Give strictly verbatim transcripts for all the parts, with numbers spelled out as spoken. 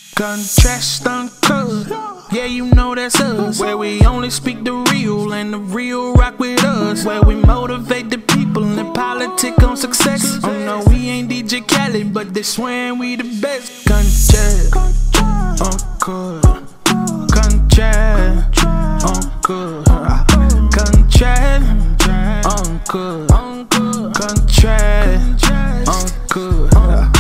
Contrast uncut, yeah, you know that's us. Where we only speak the real and the real rock with us. Where we motivate the people and politic on success. Oh no, we ain't D J Khaled, but they swearing we the best. Contrast uncut, contrast uncut, contrast uncut, contrast uncut.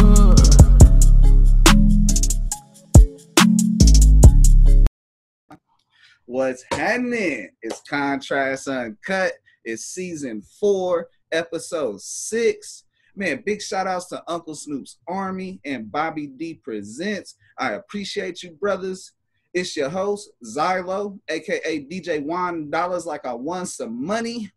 What's happening? It's Contrast Uncut. It's season four, episode six. Man, big shout outs to Uncle Snoop's Army and Bobby D Presents. I appreciate you, brothers. It's your host, Xylo, aka D J Juan Dollars, like I won some money.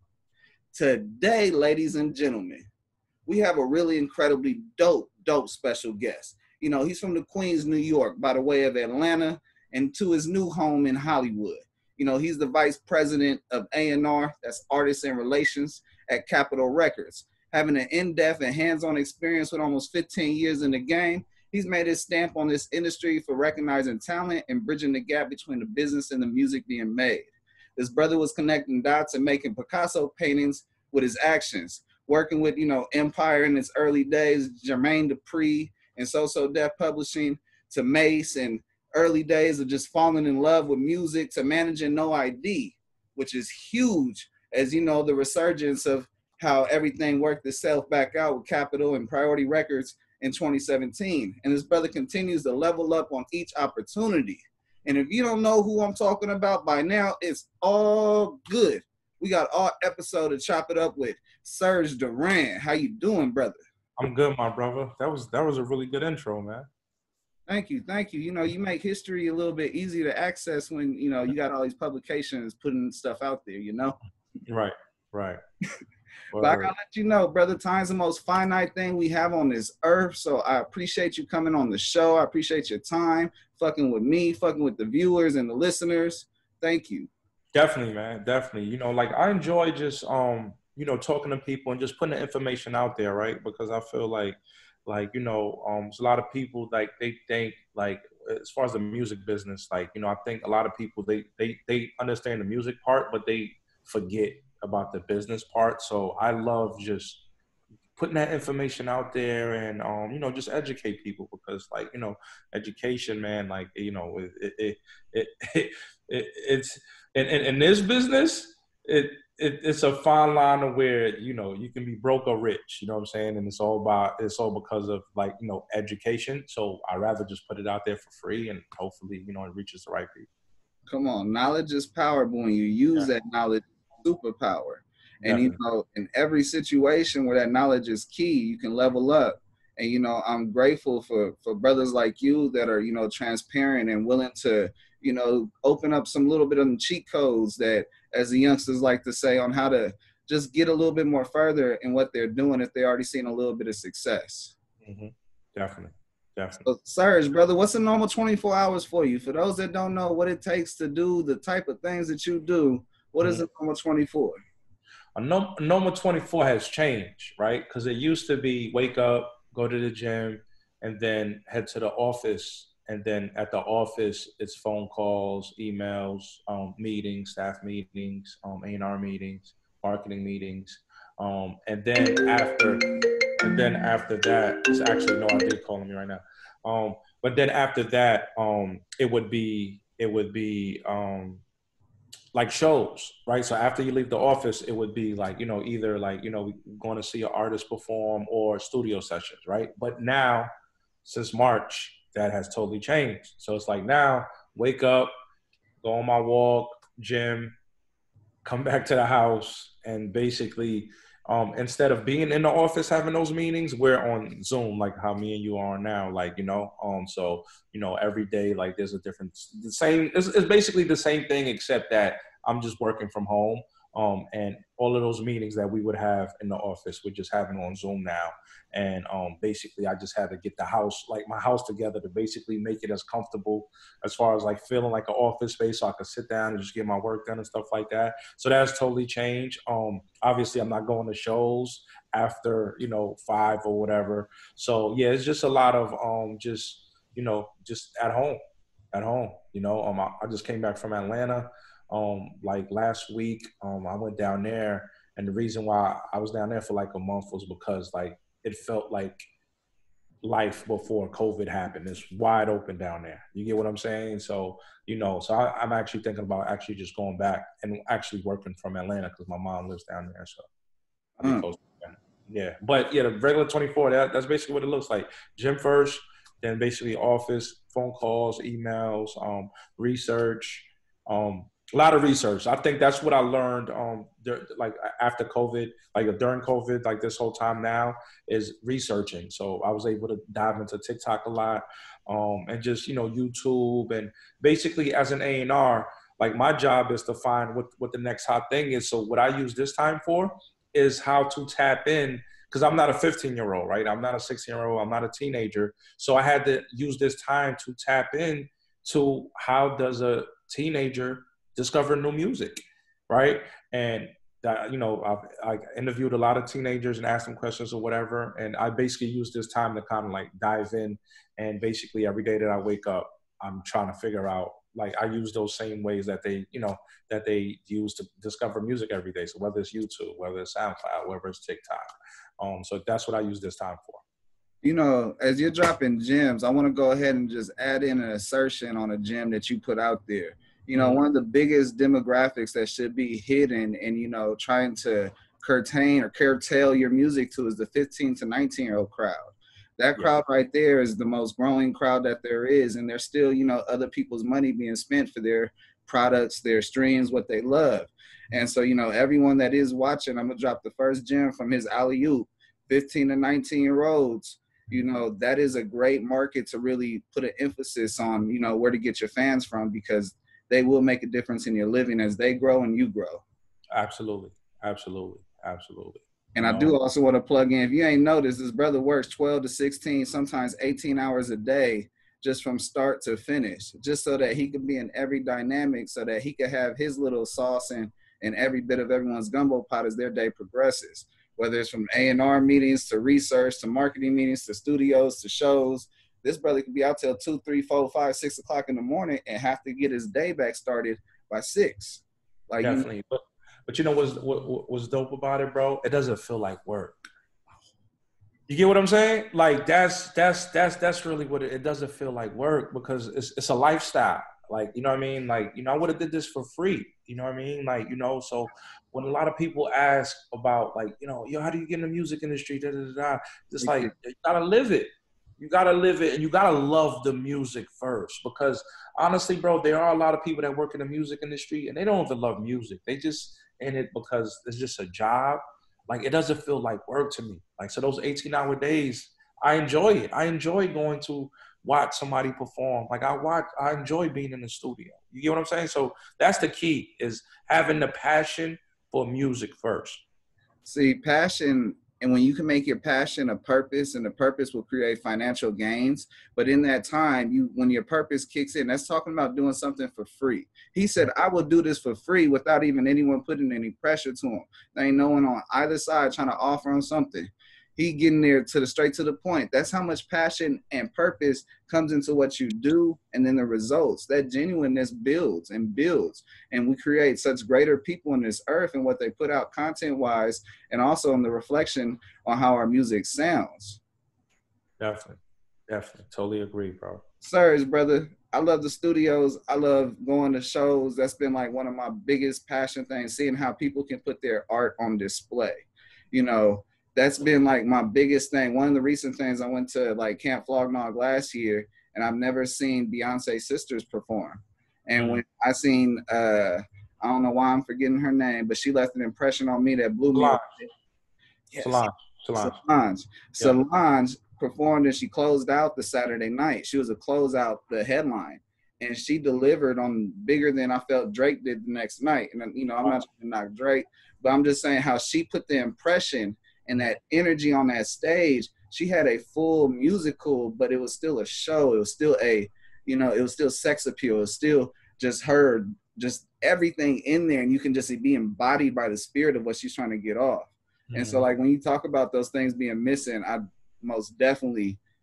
Today, ladies and gentlemen, we have a really incredibly dope, dope special guest. You know, he's from the Queens, New York, by the way of Atlanta, and to his new home in Hollywood. You know, he's the vice president of A and R, that's Artists and Relations, at Capitol Records. Having an in-depth and hands-on experience with almost fifteen years in the game, he's made his stamp on this industry for recognizing talent and bridging the gap between the business and the music being made. This brother was connecting dots and making Picasso paintings with his actions, working with, you know, Empire in its early days, Jermaine Dupri, and So So Def Publishing, to Mace and early days of just falling in love with music, to managing No I D, which is huge, as you know, the resurgence of how everything worked itself back out with Capitol and Priority Records in twenty seventeen. And this brother continues to level up on each opportunity. And if you don't know who I'm talking about by now, it's all good. We got all episode to chop it up with Serge Duran. How you doing, brother? I'm good, my brother. That was that was a really good intro, man. Thank you, thank you. You know, you make history a little bit easier to access when, you know, you got all these publications putting stuff out there, you know? Right, right. But I gotta let you know, brother, time's the most finite thing we have on this earth. So I appreciate you coming on the show. I appreciate your time, fucking with me, fucking with the viewers and the listeners. Thank you. Definitely, man. Definitely. You know, like I enjoy just um, you know, talking to people and just putting the information out there, right? Because I feel like like, you know, um, there's a lot of people like they think like as far as the music business, like, you know, I think a lot of people they they they understand the music part, but they forget about the business part. So I love just putting that information out there and, um, you know, just educate people because, like, you know, education, man, like, you know, it, it, it, it, it it's in, in, in this business, it, it, it's a fine line of where, you know, you can be broke or rich, you know what I'm saying? And it's all about, it's all because of, like, you know, education. So I rather just put it out there for free and hopefully, you know, it reaches the right people. Come on. Knowledge is power, but when you use yeah. that knowledge, superpower. And, Definitely. You know, in every situation where that knowledge is key, you can level up. And, you know, I'm grateful for, for brothers like you that are, you know, transparent and willing to, you know, open up some little bit of cheat codes that, as the youngsters like to say, on how to just get a little bit more further in what they're doing if they already seen a little bit of success. Mm-hmm. Definitely. Definitely. So, Serge, brother, what's a normal twenty-four hours for you? For those that don't know what it takes to do the type of things that you do, what mm-hmm. is a normal twenty-four? A normal twenty-four has changed, right? Because it used to be wake up, go to the gym, and then head to the office. And then at the office, it's phone calls, emails, um, meetings, staff meetings, um, A and R meetings, marketing meetings. Um, and then after, and then after that, it's actually no idea calling me right now. Um, but then after that, um, it would be, it would be, um, like shows, right? So after you leave the office, it would be like, you know, either like, you know, going to see an artist perform or studio sessions, right? But now, since March, that has totally changed. So it's like now, wake up, go on my walk, gym, come back to the house, and basically, um, instead of being in the office having those meetings, we're on Zoom, like how me and you are now, like, you know, um, so, you know, every day, like there's a different, the same, it's, it's basically the same thing, except that I'm just working from home. Um, and all of those meetings that we would have in the office, we're just having on Zoom now. And um, basically, I just had to get the house, like my house together to basically make it as comfortable as far as like feeling like an office space so I could sit down and just get my work done and stuff like that. So that's totally changed. Um, obviously, I'm not going to shows after, you know, five or whatever. So, yeah, it's just a lot of um, just you know, just at home, at home. You know, um, I, I just came back from Atlanta, um, like last week. Um, I went down there, and the reason why I was down there for like a month was because like it felt like life before COVID happened. It's wide open down there. You get what I'm saying? So, you know, so I, I'm actually thinking about actually just going back and actually working from Atlanta because my mom lives down there. So I'll be Mm. close to that. Yeah. But yeah, the regular twenty-four, that, that's basically what it looks like. Gym first, then basically office, phone calls, emails, um, research, um, a lot of research. I think that's what I learned, um, dur- like after COVID, like during COVID, like this whole time now, is researching. So I was able to dive into TikTok a lot, um, and just you know YouTube, and basically as an A and R, like my job is to find what what the next hot thing is. So what I use this time for is how to tap in. Because I'm not a fifteen year old, right? I'm not a sixteen year old. I'm not a teenager. So I had to use this time to tap in to how does a teenager discover new music, right? And that, you know, I've, I interviewed a lot of teenagers and asked them questions or whatever. And I basically use this time to kind of like dive in. And basically every day that I wake up, I'm trying to figure out, like I use those same ways that they, you know, that they use to discover music every day. So whether it's YouTube, whether it's SoundCloud, whether it's TikTok. Um, so that's what I use this time for. You know, as you're dropping gems, I want to go ahead and just add in an assertion on a gem that you put out there. You know, mm-hmm. one of the biggest demographics that should be hidden and, you know, trying to curtail or curtail your music to is the fifteen to nineteen year old crowd. That crowd yeah. right there is the most growing crowd that there is. And there's still, you know, other people's money being spent for their products, their streams, what they love. And so, you know, everyone that is watching, I'm going to drop the first gem from his alley-oop, fifteen to nineteen year olds. You know, that is a great market to really put an emphasis on, you know, where to get your fans from, because they will make a difference in your living as they grow and you grow. Absolutely. Absolutely. Absolutely. And I do also want to plug in, if you ain't noticed, this brother works twelve to sixteen, sometimes eighteen hours a day, just from start to finish, just so that he can be in every dynamic, so that he can have his little sauce in, in every bit of everyone's gumbo pot as their day progresses. Whether it's from A and R meetings to research to marketing meetings to studios to shows, this brother could be out till two, three, four, five, six o'clock in the morning and have to get his day back started by six. Like definitely, you know, but but you know what's what what's dope about it, bro? It doesn't feel like work. You get what I'm saying? Like that's that's that's that's really what it, it doesn't feel like work, because it's it's a lifestyle. Like, you know what I mean? Like, you know, I would have did this for free. You know what I mean? Like, you know, so when a lot of people ask about, like, you know, yo, how do you get in the music industry? Da, da, da, da. It's like, you gotta live it. You gotta live it, and you gotta love the music first. Because honestly, bro, there are a lot of people that work in the music industry and they don't even love music. They just in it because it's just a job. Like, it doesn't feel like work to me. Like, so those eighteen hour days, I enjoy it. I enjoy going to watch somebody perform. Like I watch, I enjoy being in the studio. You get what I'm saying? So that's the key, is having the passion for music first. See, passion, and when you can make your passion a purpose, and the purpose will create financial gains. But in that time, you when your purpose kicks in, that's talking about doing something for free. He said, I will do this for free without even anyone putting any pressure to him. There ain't no one on either side trying to offer him something. He getting there to the straight to the point. That's how much passion and purpose comes into what you do, and then the results. That genuineness builds and builds, and we create such greater people in this earth and what they put out content-wise, and also in the reflection on how our music sounds. Definitely, definitely, totally agree, bro. Sirs, brother, I love the studios. I love going to shows. That's been like one of my biggest passion things, seeing how people can put their art on display. You know, that's been like my biggest thing. One of the recent things, I went to like Camp Flognog last year, and I've never seen Beyonce's sisters perform. And when I seen, uh, I don't know why I'm forgetting her name, but she left an impression on me that blew me Solange. away. Yes. Solange. Solange. Solange. Yep. Solange performed, and she closed out the Saturday night. She was a closeout, the headline. And she delivered on bigger than I felt Drake did the next night. And, you know, I'm not trying to knock Drake, but I'm just saying how she put the impression and that energy on that stage. She had a full musical, but it was still a show. It was still a, you know, it was still sex appeal. It was still just her, just everything in there. And you can just be embodied by the spirit of what she's trying to get off. Mm-hmm. And so like when you talk about those things being missing, I most definitely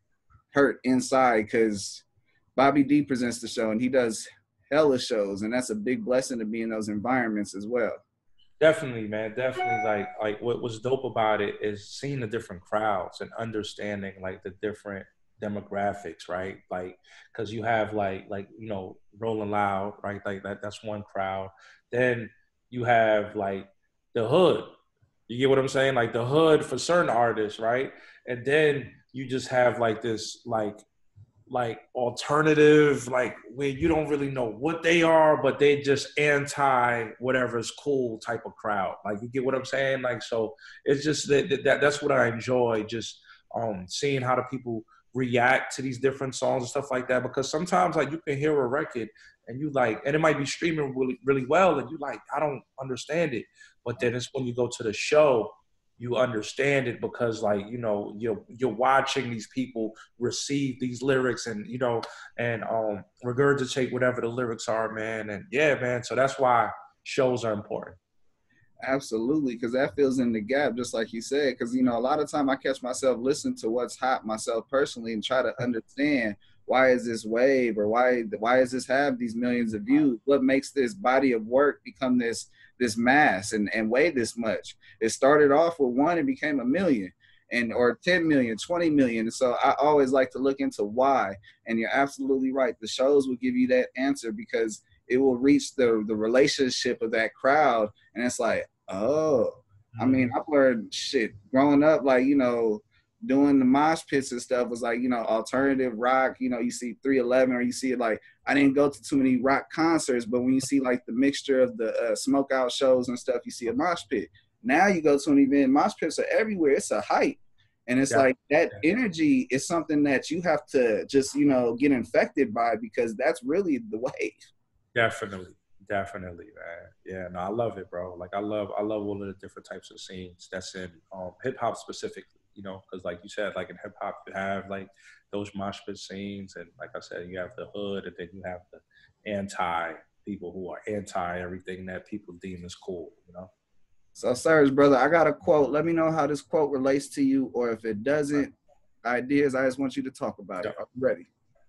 hurt inside because Bobby D presents the show and he does hella shows, and that's a big blessing to be in those environments as well. Definitely, man. Definitely. Like, like what was dope about it is seeing the different crowds and understanding like the different demographics, right? Like, because you have like, like you know, Rolling Loud, right? Like that. That's one crowd. Then you have like the hood. You get what I'm saying? Like the hood for certain artists, right? And then you just have like this, like like alternative, like where you don't really know what they are, but they just anti whatever's cool type of crowd. Like you get what I'm saying? Like, so it's just that, that that's what I enjoy, just um seeing how the people react to these different songs and stuff like that. Because sometimes like you can hear a record and you like, and it might be streaming really, really well, and you like, I don't understand it. But then it's when you go to the show, you understand it because like, you know, you're you're watching these people receive these lyrics and, you know, and um regurgitate whatever the lyrics are, man. And yeah, man. So that's why shows are important. Absolutely, because that fills in the gap, just like you said. Because, you know, a lot of time I catch myself listening to what's hot myself personally and try to understand why is this wave, or why why does this have these millions of views? What makes this body of work become this this mass and, and weigh this much? It started off with one and became a million, and or ten million, twenty million. And so I always like to look into why. And you're absolutely right. The shows will give you that answer because it will reach the the relationship of that crowd. And it's like, oh, I mean, I've learned shit growing up, like, you know, doing the mosh pits and stuff was like, you know, alternative rock, you know, you see three eleven, or you see it like, I didn't go to too many rock concerts, but when you see like the mixture of the uh, smoke out shows and stuff, you see a mosh pit. Now you go to an event, mosh pits are everywhere. It's a hype. And it's yeah. like that energy is something that you have to just, you know, get infected by, because that's really the wave. Definitely. Definitely, man. Yeah, no, I love it, bro. Like I love, I love all of the different types of scenes that's in um, hip hop specifically, you know, because like you said, like in hip hop, you have like those mosh pit scenes, and like I said, you have the hood, and then you have the anti people who are anti everything that people deem as cool, you know. So, Serge, brother, I got a quote. Let me know how this quote relates to you, or if it doesn't, ideas. I just want you to talk about it. Are you ready?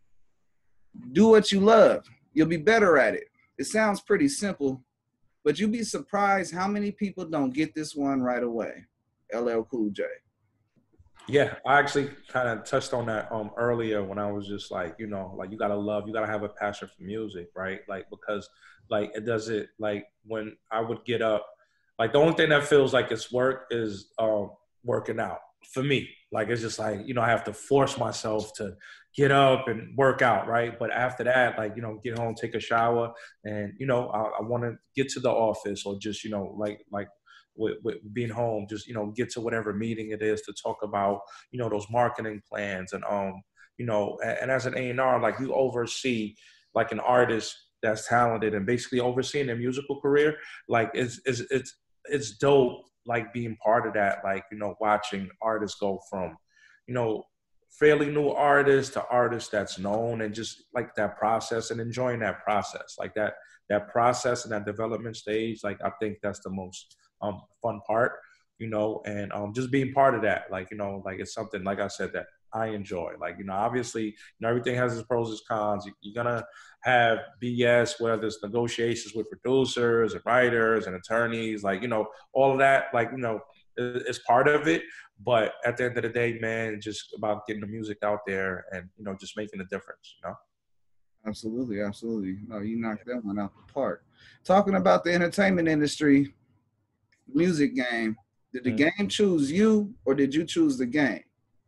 Do what you love. You'll be better at it. It sounds pretty simple, but you'd be surprised how many people don't get this one right away. L L Cool J. Yeah, I actually kind of touched on that um earlier when I was just like, you know, like you gotta love, you gotta have a passion for music, right? Like because like it does it like when I would get up, like the only thing that feels like it's work is um working out for me. Like it's just like, you know, I have to force myself to get up and work out, right? But after that, like, you know, get home, take a shower, and, you know, I, I want to get to the office, or just, you know, like, like with, with being home, just, you know, get to whatever meeting it is to talk about, you know, those marketing plans. And, um, you know, and, and as an A and R, like you oversee like an artist that's talented and basically overseeing their musical career. Like it's, it's, it's, it's dope, like being part of that, like, you know, watching artists go from, you know, fairly new artist to artist that's known, and just like that process and enjoying that process, like that, that process and that development stage. Like, I think that's the most um, fun part, you know, and um, just being part of that, like, you know, like it's something, like I said, that I enjoy. Like, you know, obviously, you know, everything has its pros and cons. You, you're going to have B S, whether it's negotiations with producers and writers and attorneys, like, you know, all of that, like, you know, it's part of it. But at the end of the day, man, just about getting the music out there and, you know, just making a difference, you know? Absolutely, absolutely. No, you knocked that one out the park. Talking about the entertainment industry, music game, did the mm-hmm. game choose you, or did you choose the game?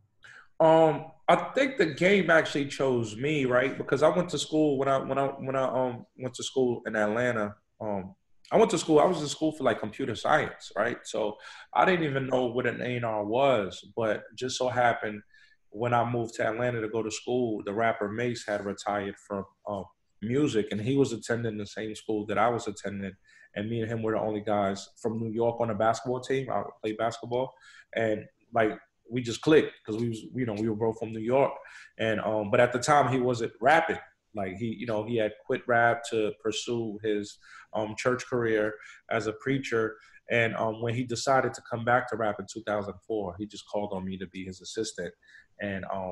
Um, I think the game actually chose me, right? Because I went to school when I when I when I um went to school in Atlanta. Um, I went to school. I was in school for like computer science, right? So I didn't even know what an A and R was, but just so happened when I moved to Atlanta to go to school, the rapper Mace had retired from uh, music, and he was attending the same school that I was attending. And me and him were the only guys from New York on a basketball team. I played basketball, and like we just clicked because we was, you know, we were both from New York. And um, but at the time he wasn't rapping. Like he, you know, he had quit rap to pursue his um, church career as a preacher. And um, when he decided to come back to rap in two thousand four, he just called on me to be his assistant. And um,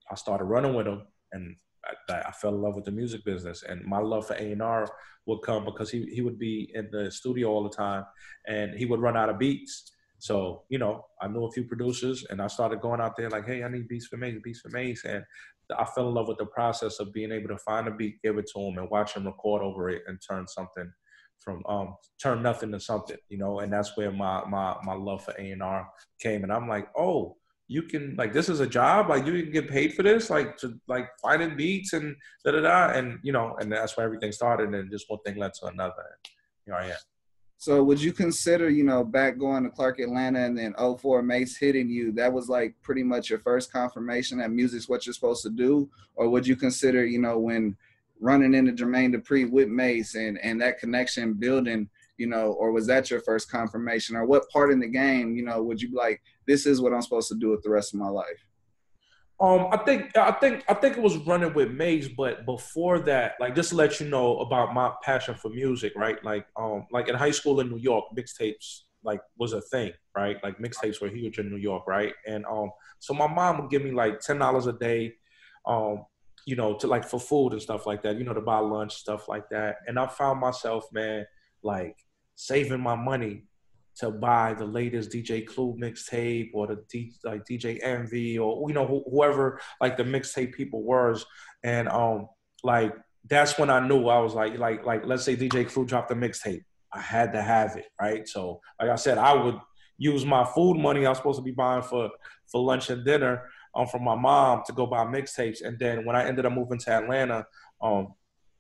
I started running with him, and I, I fell in love with the music business. And my love for A and R would come because he he would be in the studio all the time, and he would run out of beats. So, you know, I knew a few producers, and I started going out there like, hey, I need beats for Mace, beats for Mace. And I fell in love with the process of being able to find a beat, give it to him, and watch him record over it and turn something from, um, turn nothing to something, you know. And that's where my my my love for A and R came. And I'm like, oh, you can, like, this is a job? Like, you can get paid for this? Like, to, like, finding beats and da-da-da? And, you know, and that's where everything started. And just one thing led to another. And here I am. So would you consider, you know, back going to Clark Atlanta and then oh four Mace hitting you, that was like pretty much your first confirmation that music's what you're supposed to do? Or would you consider, you know, when running into Jermaine Dupri with Mace and, and that connection building, you know, or was that your first confirmation? Or what part in the game, you know, would you be like, this is what I'm supposed to do with the rest of my life? Um, I think I think I think it was running with Mace, but before that, like, just to let you know about my passion for music, right? Like, um, like in high school in New York, mixtapes like was a thing, right? Like mixtapes were huge in New York, right? And um, so my mom would give me like ten dollars a day, um, you know, to like for food and stuff like that, you know, to buy lunch, stuff like that. And I found myself, man, like saving my money to buy the latest D J Clue mixtape or the D, like D J Envy or, you know, wh- whoever like the mixtape people was. And um, like, that's when I knew. I was like, like, like, let's say D J Clue dropped a mixtape. I had to have it, right? So like I said, I would use my food money I was supposed to be buying for, for lunch and dinner um, from my mom to go buy mixtapes. And then when I ended up moving to Atlanta, um,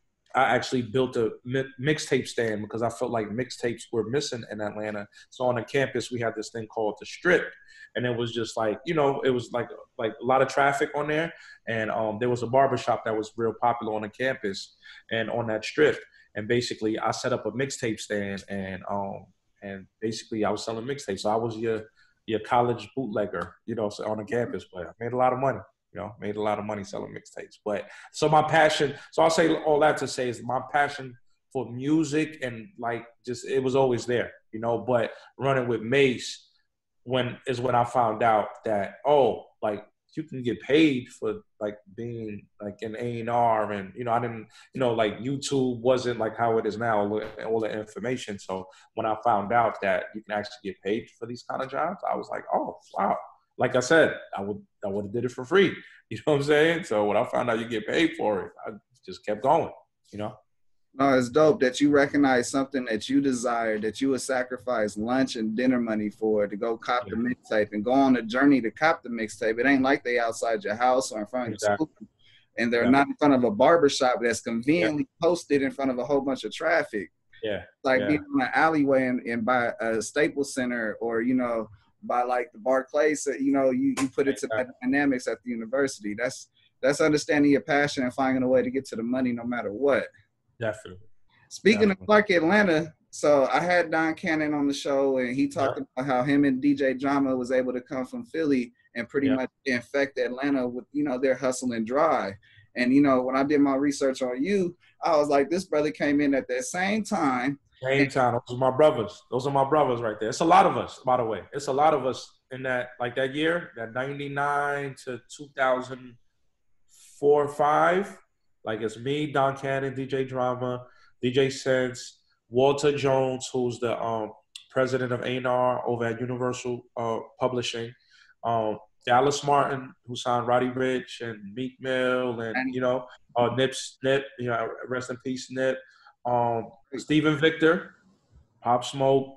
I actually built a mi- mixtape stand because I felt like mixtapes were missing in Atlanta. So on the campus, we had this thing called the Strip. And it was just like, you know, it was like like a lot of traffic on there. And um, there was a barbershop that was real popular on the campus and on that strip. And basically, I set up a mixtape stand and um, and basically I was selling mixtapes. So I was your your college bootlegger, you know, so on the campus. But I made a lot of money. You know, made a lot of money selling mixtapes. But so my passion, so I'll say all that to say is my passion for music and like just, it was always there, you know, but running with Mace when is when I found out that, oh, like you can get paid for like being like an A and R and, you know, I didn't, you know, like YouTube wasn't like how it is now, all the information. So when I found out that you can actually get paid for these kind of jobs, I was like, oh, wow. Like I said, I would I would have did it for free. You know what I'm saying? So when I found out you get paid for it, I just kept going, you know? No, it's dope that you recognize something that you desire, that you would sacrifice lunch and dinner money for to go cop Yeah. the mixtape and go on a journey to cop the mixtape. It ain't like they outside your house or in front of Exactly. your school. And they're Yeah. not in front of a barbershop that's conveniently yeah. posted in front of a whole bunch of traffic. Yeah. Like yeah. being in an alleyway and, and by a Staples Center or, you know, by like the Barclays, you know, you, you put it to the dynamics at the university. That's that's understanding your passion and finding a way to get to the money no matter what. Definitely. Speaking Definitely. of Clark Atlanta, so I had Don Cannon on the show and he talked yeah. about how him and D J Drama was able to come from Philly and pretty yeah. much infect Atlanta with, you know, their hustle and drive. And, you know, when I did my research on you, I was like, this brother came in at that same time. Same time. Those are my brothers. Those are my brothers right there. It's a lot of us, by the way. It's a lot of us in that, like that year, that ninety-nine to two thousand four or five. Like it's me, Don Cannon, D J Drama, D J Sense, Walter Jones, who's the um, president of A and R over at Universal uh, Publishing, um, Dallas Martin, who signed Roddy Ricch and Meek Mill, and, you know, uh, Nip Snip, you know, rest in peace, Nip. Um, Stephen Victor, Pop Smoke.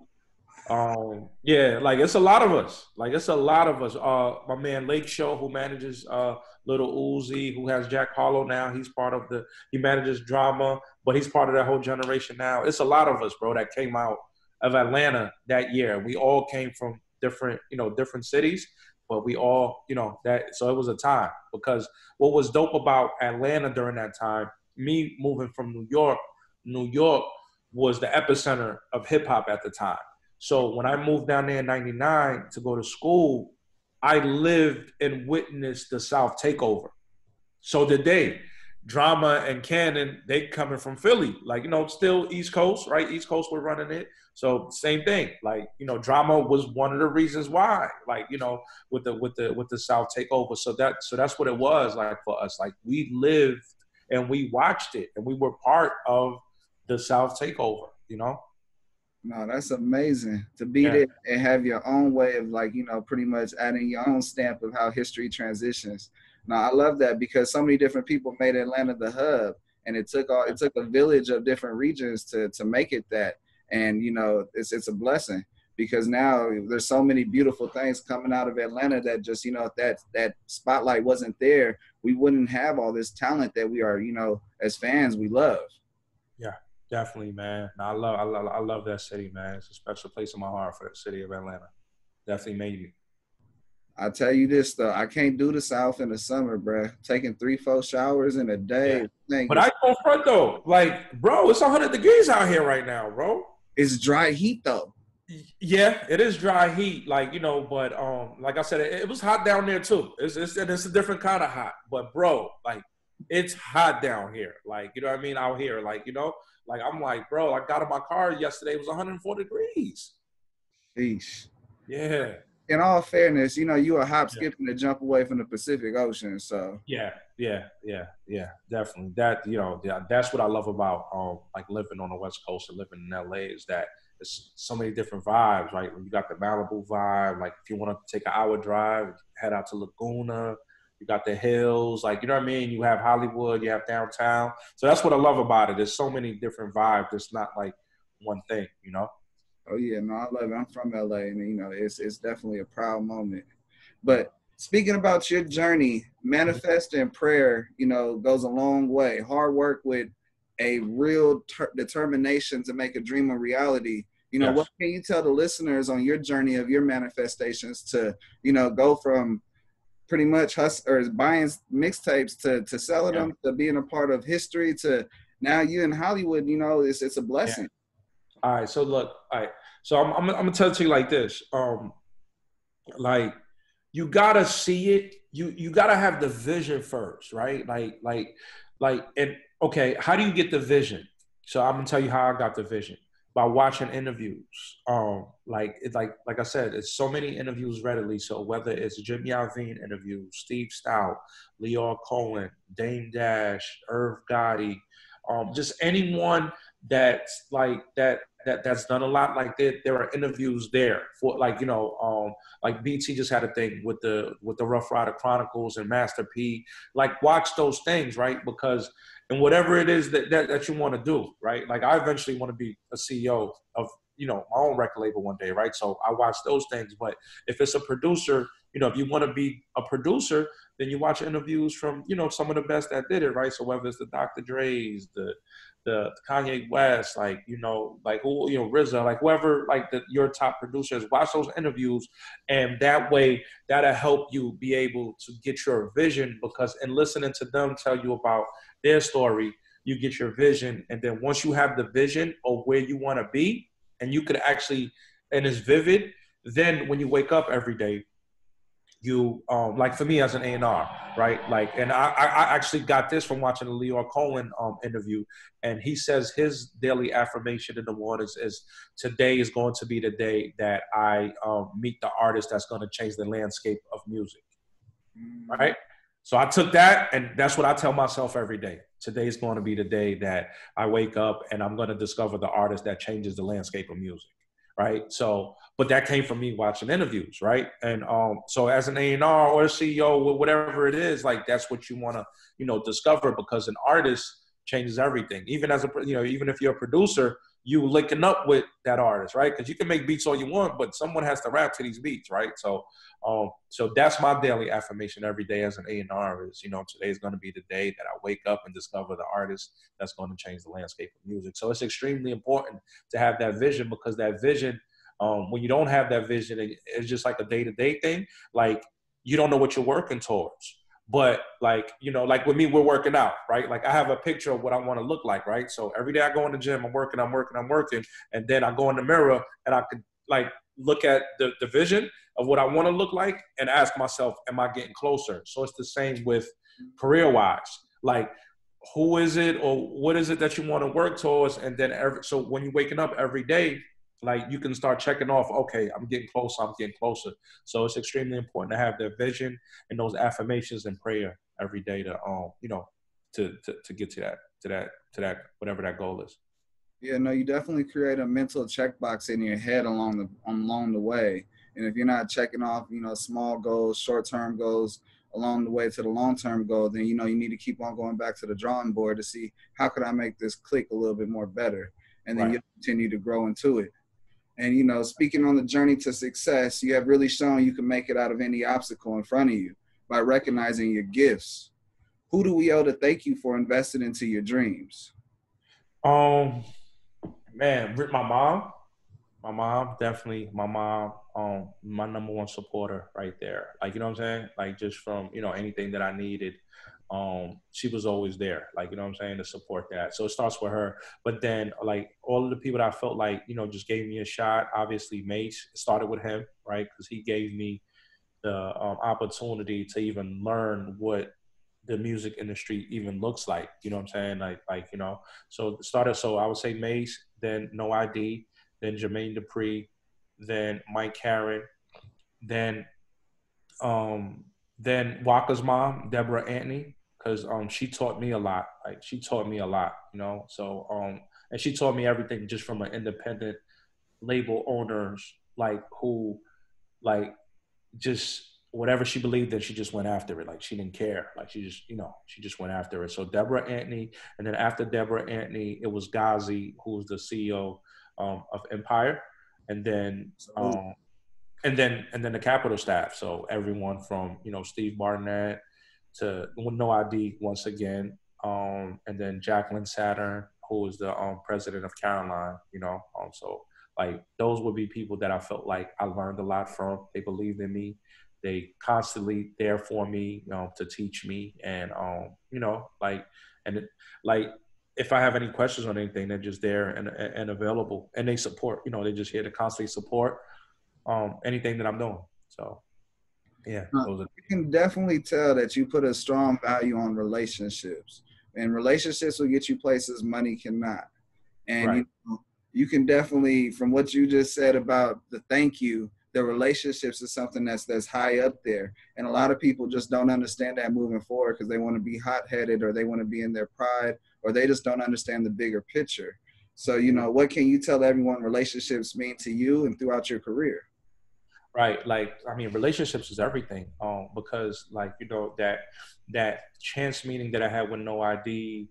Um, yeah, like it's a lot of us. Like it's a lot of us. Uh, my man Lake Show, who manages uh, Little Uzi, who has Jack Harlow now. He's part of the, he manages Drama, but he's part of that whole generation now. It's a lot of us, bro, that came out of Atlanta that year. We all came from different, you know, different cities, but we all, you know, that, so it was a time. Because what was dope about Atlanta during that time, me moving from New York, New York was the epicenter of hip hop at the time. So when I moved down there in ninety-nine to go to school, I lived and witnessed the South takeover. So did they. Drama and Cannon, they coming from Philly. Like, you know, still East Coast, right? East Coast, we're running it. So same thing. Like, you know, Drama was one of the reasons why, like, you know, with the with the with the South takeover. So that so that's what it was like for us. Like, we lived and we watched it and we were part of the South takeover, you know? No, that's amazing to be Yeah. there and have your own way of, like, you know, pretty much adding your own stamp of how history transitions. No, I love that because so many different people made Atlanta the hub, and it took all it took a village of different regions to to make it that. And, you know, it's it's a blessing because now there's so many beautiful things coming out of Atlanta that just, you know, if that that spotlight wasn't there, we wouldn't have all this talent that we are, you know, as fans we love. Yeah. Definitely, man. No, I love, I love, I love that city, man. It's a special place in my heart for the city of Atlanta. Definitely made me. I tell you this though, I can't do the South in the summer, bruh. Taking three, four showers in a day. Yeah. But I go front though, like, bro, it's one hundred degrees out here right now, bro. It's dry heat though. Yeah, it is dry heat, like, you know. But um, like I said, it, it was hot down there too. It's it's it's a different kind of hot. But bro, like, it's hot down here. Like, you know what I mean? Out here, like, you know. Like, I'm like, bro, I got in my car yesterday. It was one hundred four degrees. Sheesh. Yeah. In all fairness, you know, you a hop, skip, and a jump away from the Pacific Ocean. So yeah, yeah, yeah, yeah, definitely. That, you know, yeah, that's what I love about um like living on the West Coast and living in L A is that it's so many different vibes, right? When you got the Malibu vibe, like if you want to take an hour drive, head out to Laguna. You got the hills, like, you know what I mean? You have Hollywood, you have downtown. So that's what I love about it. There's so many different vibes. It's not like one thing, you know? Oh, yeah, no, I love it. I'm from L A, and, you know, it's it's definitely a proud moment. But speaking about your journey, manifest and prayer, you know, goes a long way. Hard work with a real ter- determination to make a dream a reality. You know, yes. What can you tell the listeners on your journey of your manifestations to, you know, go from pretty much hus- or buying mixtapes to to selling yeah. them, to being a part of history, to now you in Hollywood, you know, it's it's a blessing. Yeah. All right, so look, all right, so I'm I'm, I'm gonna tell it to you like this, um, like you gotta see it, you you gotta have the vision first, right? Like like like and okay, how do you get the vision? So I'm gonna tell you how I got the vision. By watching interviews. Um, like it's like like I said, it's so many interviews readily. So whether it's Jim Iovine interviews, Steve Stout, Lyor Cohen, Dame Dash, Irv Gotti, um, just anyone that's like that that that's done a lot. Like there, there are interviews there for, like, you know, um, like B T just had a thing with the with the Rough Rider Chronicles and Master P. Like, watch those things, right? Because and whatever it is that, that, that you want to do, right? Like, I eventually want to be a C E O of, you know, my own record label one day, right? So I watch those things. But if it's a producer, you know, if you want to be a producer, then you watch interviews from, you know, some of the best that did it, right? So whether it's the Doctor Dre's, the the Kanye West, like, you know, like, who, you know, R Z A, like whoever, like the, your top producers, watch those interviews. And that way, that'll help you be able to get your vision, because in listening to them tell you about their story, you get your vision. And then once you have the vision of where you want to be, and you could actually, and it's vivid, then when you wake up every day, you, um, like for me as an A and R, right? Like, and I, I actually got this from watching the Lyor Cohen um, interview, and he says his daily affirmation in the waters is, today is going to be the day that I um, meet the artist that's going to change the landscape of music, right? So I took that, and that's what I tell myself every day. Today is going to be the day that I wake up and I'm going to discover the artist that changes the landscape of music, right? So, but that came from me watching interviews, right? And um, so as an A and R or a C E O or whatever it is, like, that's what you want to, you know, discover, because an artist changes everything. Even as a, you know, even if you're a producer, you linking up with that artist, right? Because you can make beats all you want, but someone has to rap to these beats, right? So, um, so that's my daily affirmation every day as an A and R is, you know, today's going to be the day that I wake up and discover the artist that's going to change the landscape of music. So it's extremely important to have that vision, because that vision, um, when you don't have that vision, it, it's just like a day-to-day thing. Like, you don't know what you're working towards. But like, you know, like with me, we're working out, right? Like, I have a picture of what I want to look like, right? So every day I go in the gym, I'm working, I'm working, I'm working. And then I go in the mirror and I could like look at the, the vision of what I want to look like and ask myself, am I getting closer? So it's the same with career-wise. Like, who is it or what is it that you want to work towards? And then every, so when you're waking up every day, like you can start checking off, okay, I'm getting closer, I'm getting closer. So it's extremely important to have that vision and those affirmations and prayer every day to, um, you know, to, to, to get to that, to that, to that, whatever that goal is. Yeah, no, you definitely create a mental checkbox in your head along the along the way. And if you're not checking off, you know, small goals, short-term goals along the way to the long-term goal, then, you know, you need to keep on going back to the drawing board to see how could I make this click a little bit more better. And then Right. you continue to grow into it. And, you know, speaking on the journey to success, you have really shown you can make it out of any obstacle in front of you by recognizing your gifts. Who do we owe to thank you for investing into your dreams? Um, man, my mom, my mom, definitely my mom, um, my number one supporter right there. Like, you know what I'm saying? Like just from, you know, anything that I needed, um, she was always there. Like, you know what I'm saying? To support that. So it starts with her, but then like all of the people that I felt like, you know, just gave me a shot, obviously Mace, it started with him, right? Cause he gave me the um, opportunity to even learn what the music industry even looks like, you know what I'm saying? Like, like, you know, so it started, so I would say Mace, then No I D, then Jermaine Dupri, then Mike Karen, then, um, then Waka's mom, Deborah Anthony, because um, she taught me a lot. Like she taught me a lot, you know. So um, and she taught me everything just from an independent label owners, like who, like, just whatever she believed in, she just went after it. Like she didn't care. Like she just, you know, she just went after it. So Deborah Anthony, and then after Deborah Anthony, it was Ghazi, who was the C E O um, of Empire, and then um, and then and then the Capitol staff. So everyone from, you know, Steve Barnett to No I D once again, um, and then Jacqueline Saturn, who was the um, president of Caroline. You know, um, so. Like those would be people that I felt like I learned a lot from. They believed in me. They constantly there for me, you know, to teach me. And, um, you know, like, and it, like, if I have any questions on anything, they're just there and, and available, and they support, you know, they're just here to constantly support um, anything that I'm doing. So, yeah. Uh, those are- you can definitely tell that you put a strong value on relationships, and relationships will get you places money cannot. And Right. you know, you can definitely, from what you just said about the thank you, the relationships is something that's that's high up there. And a lot of people just don't understand that moving forward because they want to be hot-headed, or they want to be in their pride, or they just don't understand the bigger picture. So, you know, what can you tell everyone relationships mean to you and throughout your career? Right. Like, I mean, relationships is everything. Um, because like, you know, that, that chance meeting that I had with No I D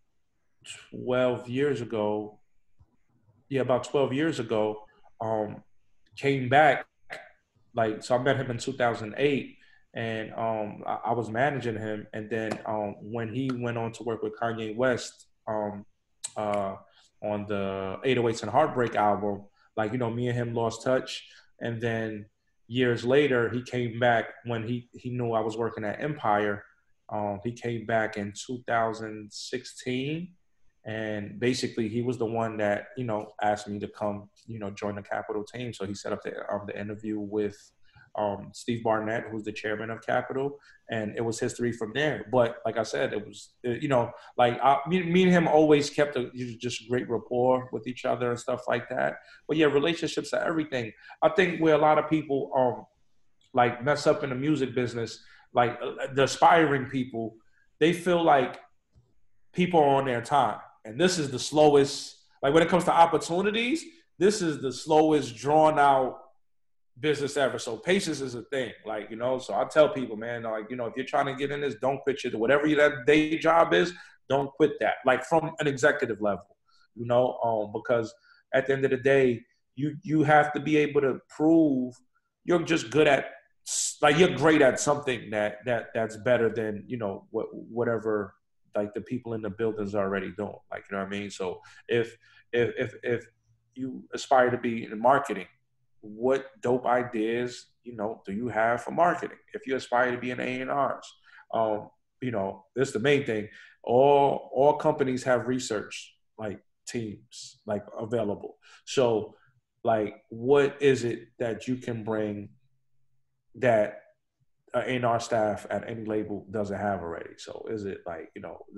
twelve years ago, yeah, about twelve years ago, um, came back. Like, so I met him in two thousand eight, and um, I, I was managing him. And then um, when he went on to work with Kanye West um, uh, on the eight oh eights and Heartbreak album, like, you know, me and him lost touch. And then years later, he came back when he, he knew I was working at Empire. Um, he came back in two thousand sixteen. And basically, he was the one that, you know, asked me to come, you know, join the Capitol team. So he set up the, um, the interview with um, Steve Barnett, who's the chairman of Capitol. And it was history from there. But like I said, it was, you know, like I, me, me and him always kept a just great rapport with each other and stuff like that. But yeah, relationships are everything. I think where a lot of people um like mess up in the music business, like the aspiring people, they feel like people are on their time. And this is the slowest, like when it comes to opportunities, this is the slowest drawn out business ever. So patience is a thing, like, you know, so I tell people, man, like, you know, if you're trying to get in this, don't quit your, whatever that day job is, don't quit that. Like from an executive level, you know, um, because at the end of the day, you, you have to be able to prove you're just good at, like, you're great at something that, that that's better than, you know, what, whatever, like the people in the buildings are already doing, like, you know what I mean? So if, if, if, if you aspire to be in marketing, what dope ideas, you know, do you have for marketing? If you aspire to be in A and Rs, um, you know, this is the main thing. All, all companies have research, like teams, like available. So like, what is it that you can bring that A and R staff at any label doesn't have already? So is it like, you know, that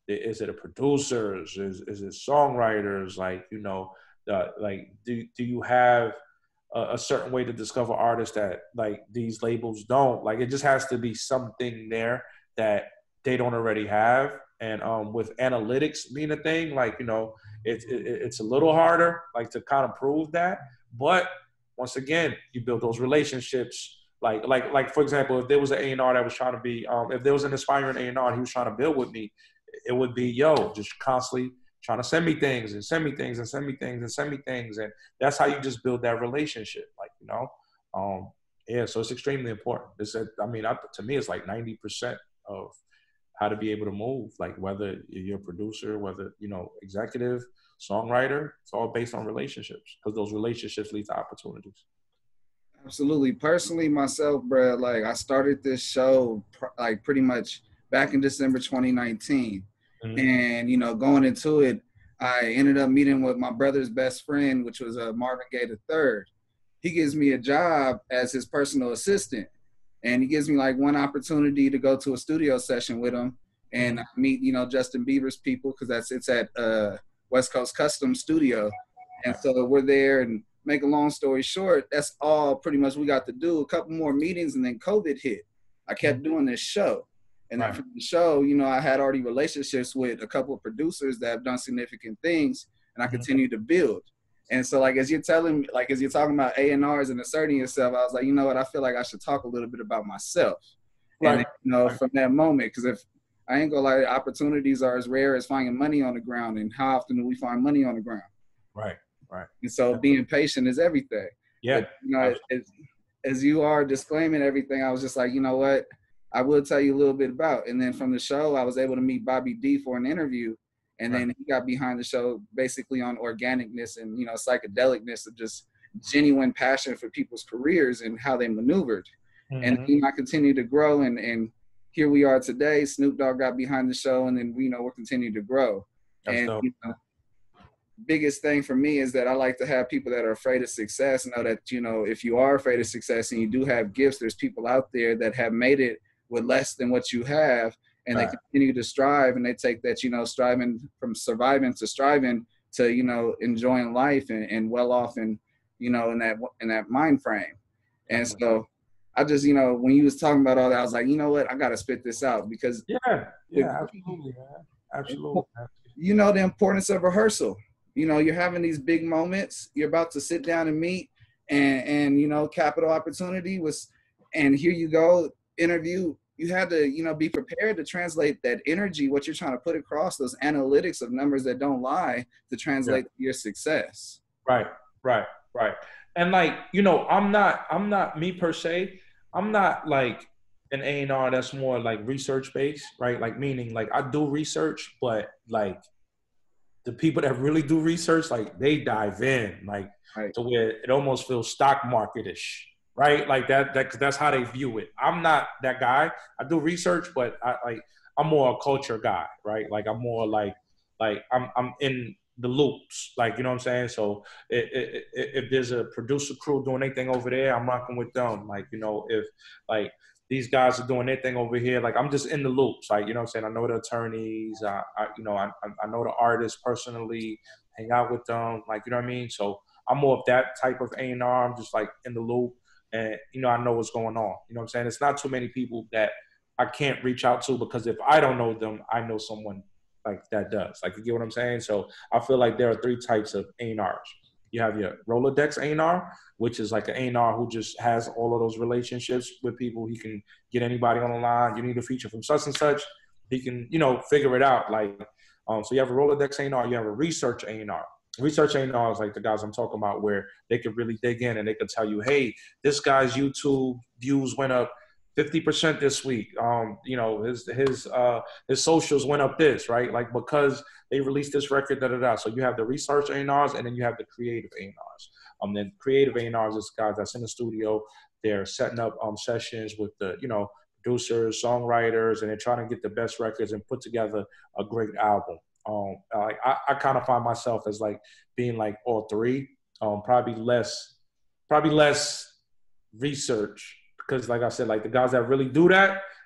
Is it a producers? Is is it songwriters? Like, you know, uh, like do do you have a, a certain way to discover artists that like these labels don't? Like, it just has to be something there that they don't already have. And um, with analytics being a thing, like, you know, it's it, it's a little harder, like, to kind of prove that. But once again, you build those relationships. Like, like, like for example, if there was an A and R that was trying to be, um, if there was an aspiring A and R, he was trying to build with me, it would be, yo, just constantly trying to send me things and send me things and send me things and send me things. And that's how you just build that relationship. Like, you know, um, yeah, so it's extremely important. It's, a, I mean, I, to me, it's like ninety percent of how to be able to move, like whether you're a producer, whether, you know, executive, songwriter, it's all based on relationships, because those relationships lead to opportunities. Absolutely. Personally, myself, bro, like I started this show pr- like pretty much back in December twenty nineteen. Mm-hmm. And, you know, going into it, I ended up meeting with my brother's best friend, which was uh, Marvin Gaye the third. He gives me a job as his personal assistant. And he gives me like one opportunity to go to a studio session with him and mm-hmm. meet, you know, Justin Bieber's people, because that's it's at uh, West Coast Custom Studio. And so we're there, and make a long story short, that's all pretty much we got to do. A couple more meetings, and then COVID hit. I kept doing this show. And right. then from the show, you know, I had already relationships with a couple of producers that have done significant things, and I mm-hmm. continued to build. And so, like, as you're telling me, like, as you're talking about A and Rs and asserting yourself, I was like, you know what, I feel like I should talk a little bit about myself. Right. And, you know, right. from that moment, because if I ain't gonna lie, opportunities are as rare as finding money on the ground. And how often do we find money on the ground? Right, right. And so being patient is everything. Yeah. But, you know, as, as you are disclaiming everything, I was just like, you know what, I will tell you a little bit about. And then from the show, I was able to meet Bobby D for an interview. And right. then he got behind the show basically on organicness and, you know, psychedelicness of just genuine passion for people's careers and how they maneuvered. Mm-hmm. And you know, I continued to grow, and, and here we are today. Snoop Dogg got behind the show, and then, you know, we're continuing to grow. That's and you know, biggest thing for me is that I like to have people that are afraid of success know that, you know, if you are afraid of success and you do have gifts, there's people out there that have made it with less than what you have. And right. they continue to strive, and they take that, you know, striving from surviving to striving to, you know, enjoying life and, and well off and, you know, in that in that mind frame. And so I just, you know, when you was talking about all that, I was like, you know what, I got to spit this out because. Yeah, yeah, absolutely, man. Absolutely. You know, the importance of rehearsal. You know, you're having these big moments. You're about to sit down and meet and, and you know, capital opportunity was, and here you go, interview. You had to, you know, be prepared to translate that energy, what you're trying to put across, those analytics of numbers that don't lie, to translate yeah. your success. Right, right, right. And like, you know, I'm not, I'm not me per se. I'm not like an A and R that's more like research based, right? Like meaning like I do research, but like the people that really do research, like they dive in, like right. to where it almost feels stock market-ish. Right, like that. That that's how they view it. I'm not that guy. I do research, but I like I'm more a culture guy, right? Like I'm more like like I'm I'm in the loops, like you know what I'm saying. So it, it, it, if there's a producer crew doing anything over there, I'm rocking with them. Like you know, if like these guys are doing their thing over here, like I'm just in the loops. Like you know what I'm saying. I know the attorneys. I, I you know I I know the artists personally. Hang out with them, like you know what I mean. So I'm more of that type of A and R. I'm just like in the loop. And, you know, I know what's going on. You know what I'm saying? It's not too many people that I can't reach out to because if I don't know them, I know someone like that does. Like, you get what I'm saying? So I feel like there are three types of A and Rs. You have your Rolodex A and R, which is like an A and R who just has all of those relationships with people. He can get anybody on the line. You need a feature from such and such. He can, you know, figure it out. Like, um, so you have a Rolodex A and R. You have a research A and R. Research A and R is like the guys I'm talking about where they could really dig in and they could tell you, hey, this guy's YouTube views went up fifty percent this week. Um, you know, his his uh, his socials went up this, right? Like because they released this record, da da da. So you have the research A and Rs and then you have the creative A and Rs. Um, then creative A and Rs is guys that's in the studio. They're setting up um sessions with the, you know, producers, songwriters, and they're trying to get the best records and put together a great album. Um, like I, I kind of find myself as like being like all three, um, probably less, probably less research because like I said, like the guys that really do that,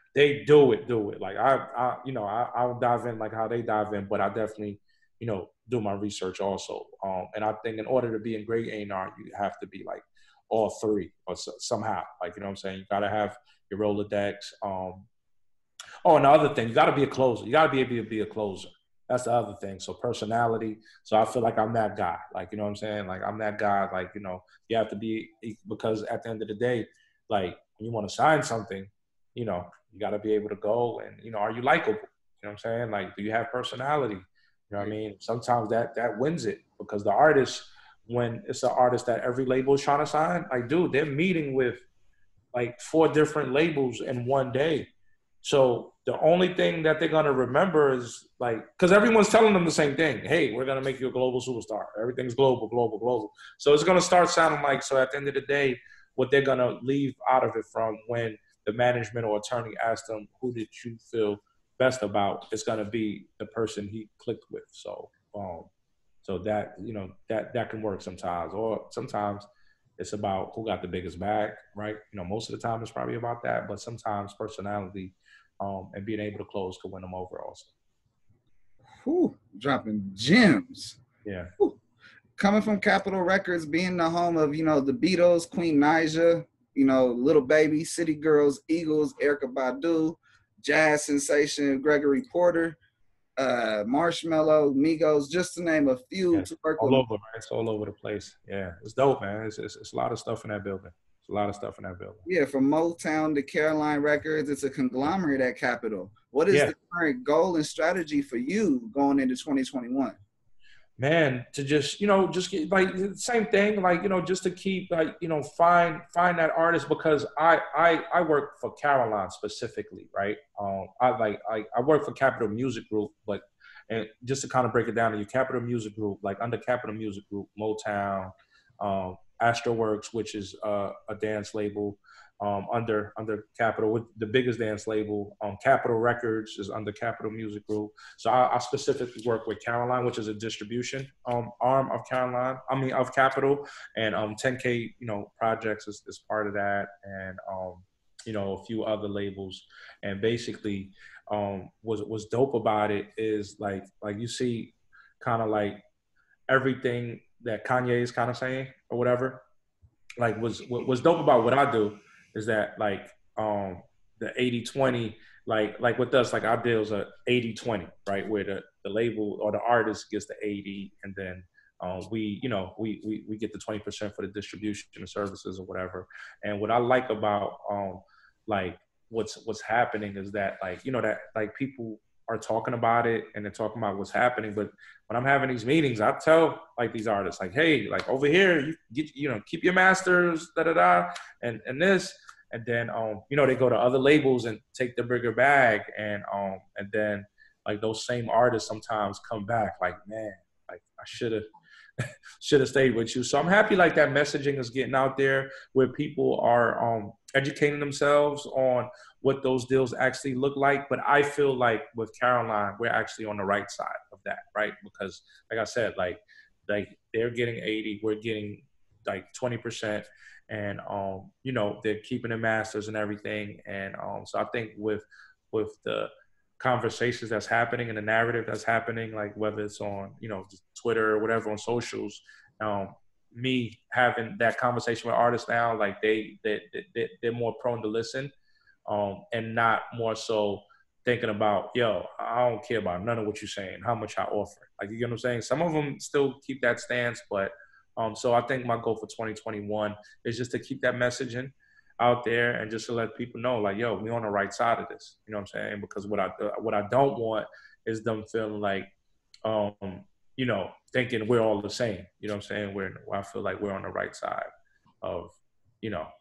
they do it, do it. Like I, I you know, I, I'll dive in like how they dive in, but I definitely, you know, do my research also. Um, and I think in order to be in great A and R, you have to be like all three or so, somehow. Like, you know what I'm saying? You got to have your Rolodex. Um, oh, and the other thing, you got to be a closer. You got to be able to be a closer. That's the other thing. So personality. So I feel like I'm that guy. Like, you know what I'm saying? Like, I'm that guy. Like, you know, you have to be, because at the end of the day, like, when you want to sign something, you know, you got to be able to go and, you know, are you likable? You know what I'm saying? Like, do you have personality? You know what I mean? Sometimes that that wins it, because the artist, when it's an artist that every label is trying to sign, like, dude, they're meeting with like four different labels in one day. So the only thing that they're going to remember is like, because everyone's telling them the same thing. Hey, we're going to make you a global superstar. Everything's global, global, global. So it's going to start sounding like, so at the end of the day, what they're going to leave out of it from when the management or attorney asks them, who did you feel best about, it's going to be the person he clicked with. So, um, so that, you know, that, that can work sometimes, or sometimes it's about who got the biggest bag, right? You know, most of the time it's probably about that, but sometimes personality um, and being able to close could win them over also. Whew, dropping gems. Yeah. Whew. Coming from Capitol Records, being the home of, you know, the Beatles, Queen Naija, you know, Little Baby, City Girls, Eagles, Erykah Badu, jazz sensation Gregory Porter, uh, Marshmello, Migos, just to name a few. Yeah, to work all with. over, man. It's all over the place. Yeah, it's dope, man. It's, it's, it's a lot of stuff in that building. It's a lot of stuff in that building. Yeah, from Motown to Caroline Records, it's a conglomerate at Capitol. What is yeah. the current goal and strategy for you going into twenty twenty-one? Man, to just, you know, just get, like, same thing, like, you know, just to keep, like, you know, find find that artist, because I I I work for Caroline specifically, right? Um, I like I, I work for Capitol Music Group, but and just to kind of break it down to you, Capitol Music Group, like under Capitol Music Group, Motown, um, Astroworks, which is uh, a dance label, um, under under Capitol, with the biggest dance label. Um, Capitol Records is under Capitol Music Group. So I, I specifically work with Caroline, which is a distribution um, arm of Caroline. I mean of Capitol, and um, ten K, you know, projects is, is part of that, and um, you know, a few other labels. And basically, um, was was dope about it is like like you see, kind of like everything that Kanye is kind of saying or whatever. Like was what was dope about what I do is that like um the eighty twenty, like like with us, like our deals are eighty twenty, right? Where the, the label or the artist gets the eighty, and then um, we, you know, we, we we get the twenty percent for the distribution and services or whatever. And what I like about um like what's what's happening is that, like, you know, that like people are talking about it and they're talking about what's happening, but when I'm having these meetings, I tell like these artists, like, hey, like over here, you get, you know, keep your masters, da da da, and and this, and then um, you know, they go to other labels and take the bigger bag, and um, and then like those same artists sometimes come back, like, man, like I should have should have stayed with you. So I'm happy like that messaging is getting out there where people are um educating themselves on what those deals actually look like. But I feel like with Caroline, we're actually on the right side of that, right? Because like I said, like like they're getting eighty, we're getting like twenty percent, and um, you know, they're keeping their masters and everything. And um, so I think with with the conversations that's happening and the narrative that's happening, like whether it's on, you know, Twitter or whatever, on socials, um, me having that conversation with artists now, like they, they, they, they're more prone to listen, um, and not more so thinking about, yo, I don't care about none of what you're saying, how much I offer. Like, you get what I'm saying? Some of them still keep that stance, but um, so I think my goal for twenty twenty-one is just to keep that messaging out there and just to let people know, like, yo, we're on the right side of this. You know what I'm saying? Because what I what I don't want is them feeling like, um, you know, thinking we're all the same. You know what I'm saying? We're I feel like we're on the right side of, you know.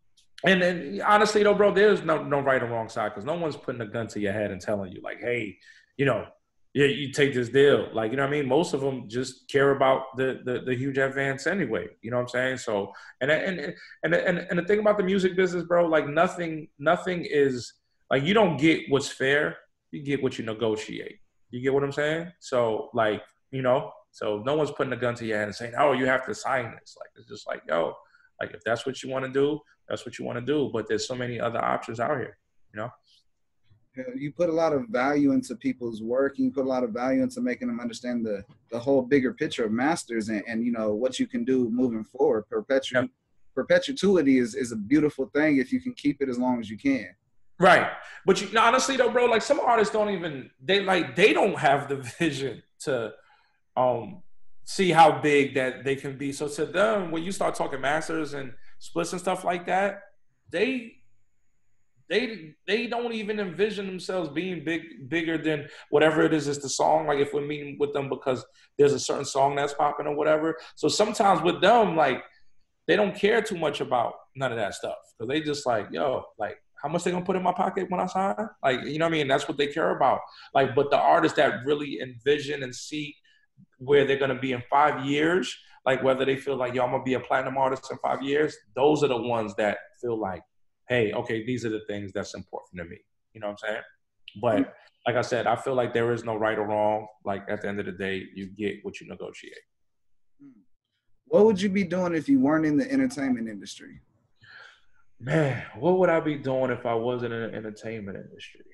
And then honestly though, bro, there's no no right or wrong side, because no one's putting a gun to your head and telling you like, hey, you know, yeah, you take this deal. Like, you know what I mean? Most of them just care about the, the the huge advance anyway. You know what I'm saying? So, and and and and and the thing about the music business, bro, like nothing nothing is like, you don't get what's fair. You get what you negotiate. You get what I'm saying? So, like, you know, so no one's putting a gun to your head and saying, oh, you have to sign this. Like, it's just like, yo, like if that's what you want to do, that's what you want to do. But there's so many other options out here, you know? You put a lot of value into people's work, and you put a lot of value into making them understand the the whole bigger picture of masters, and, and you know what you can do moving forward. Perpetu- Yep. Perpetuity is, is a beautiful thing if you can keep it as long as you can. Right. But you honestly though, bro, like some artists don't even they like they don't have the vision to um see how big that they can be. So to them, when you start talking masters and splits and stuff like that, they they they don't even envision themselves being big bigger than whatever it is is the song. Like if we're meeting with them because there's a certain song that's popping or whatever. So sometimes with them, like they don't care too much about none of that stuff. Because they just like, yo, like how much they gonna put in my pocket when I sign? Like, you know what I mean? That's what they care about. Like, but the artists that really envision and see where they're gonna be in five years, like whether they feel like, yo, I'm gonna be a platinum artist in five years, those are the ones that feel like, hey, okay, these are the things that's important to me. You know what I'm saying? But like I said, I feel like there is no right or wrong. Like at the end of the day, you get what you negotiate. What would you be doing if you weren't in the entertainment industry? Man, what would I be doing if I wasn't in the entertainment industry?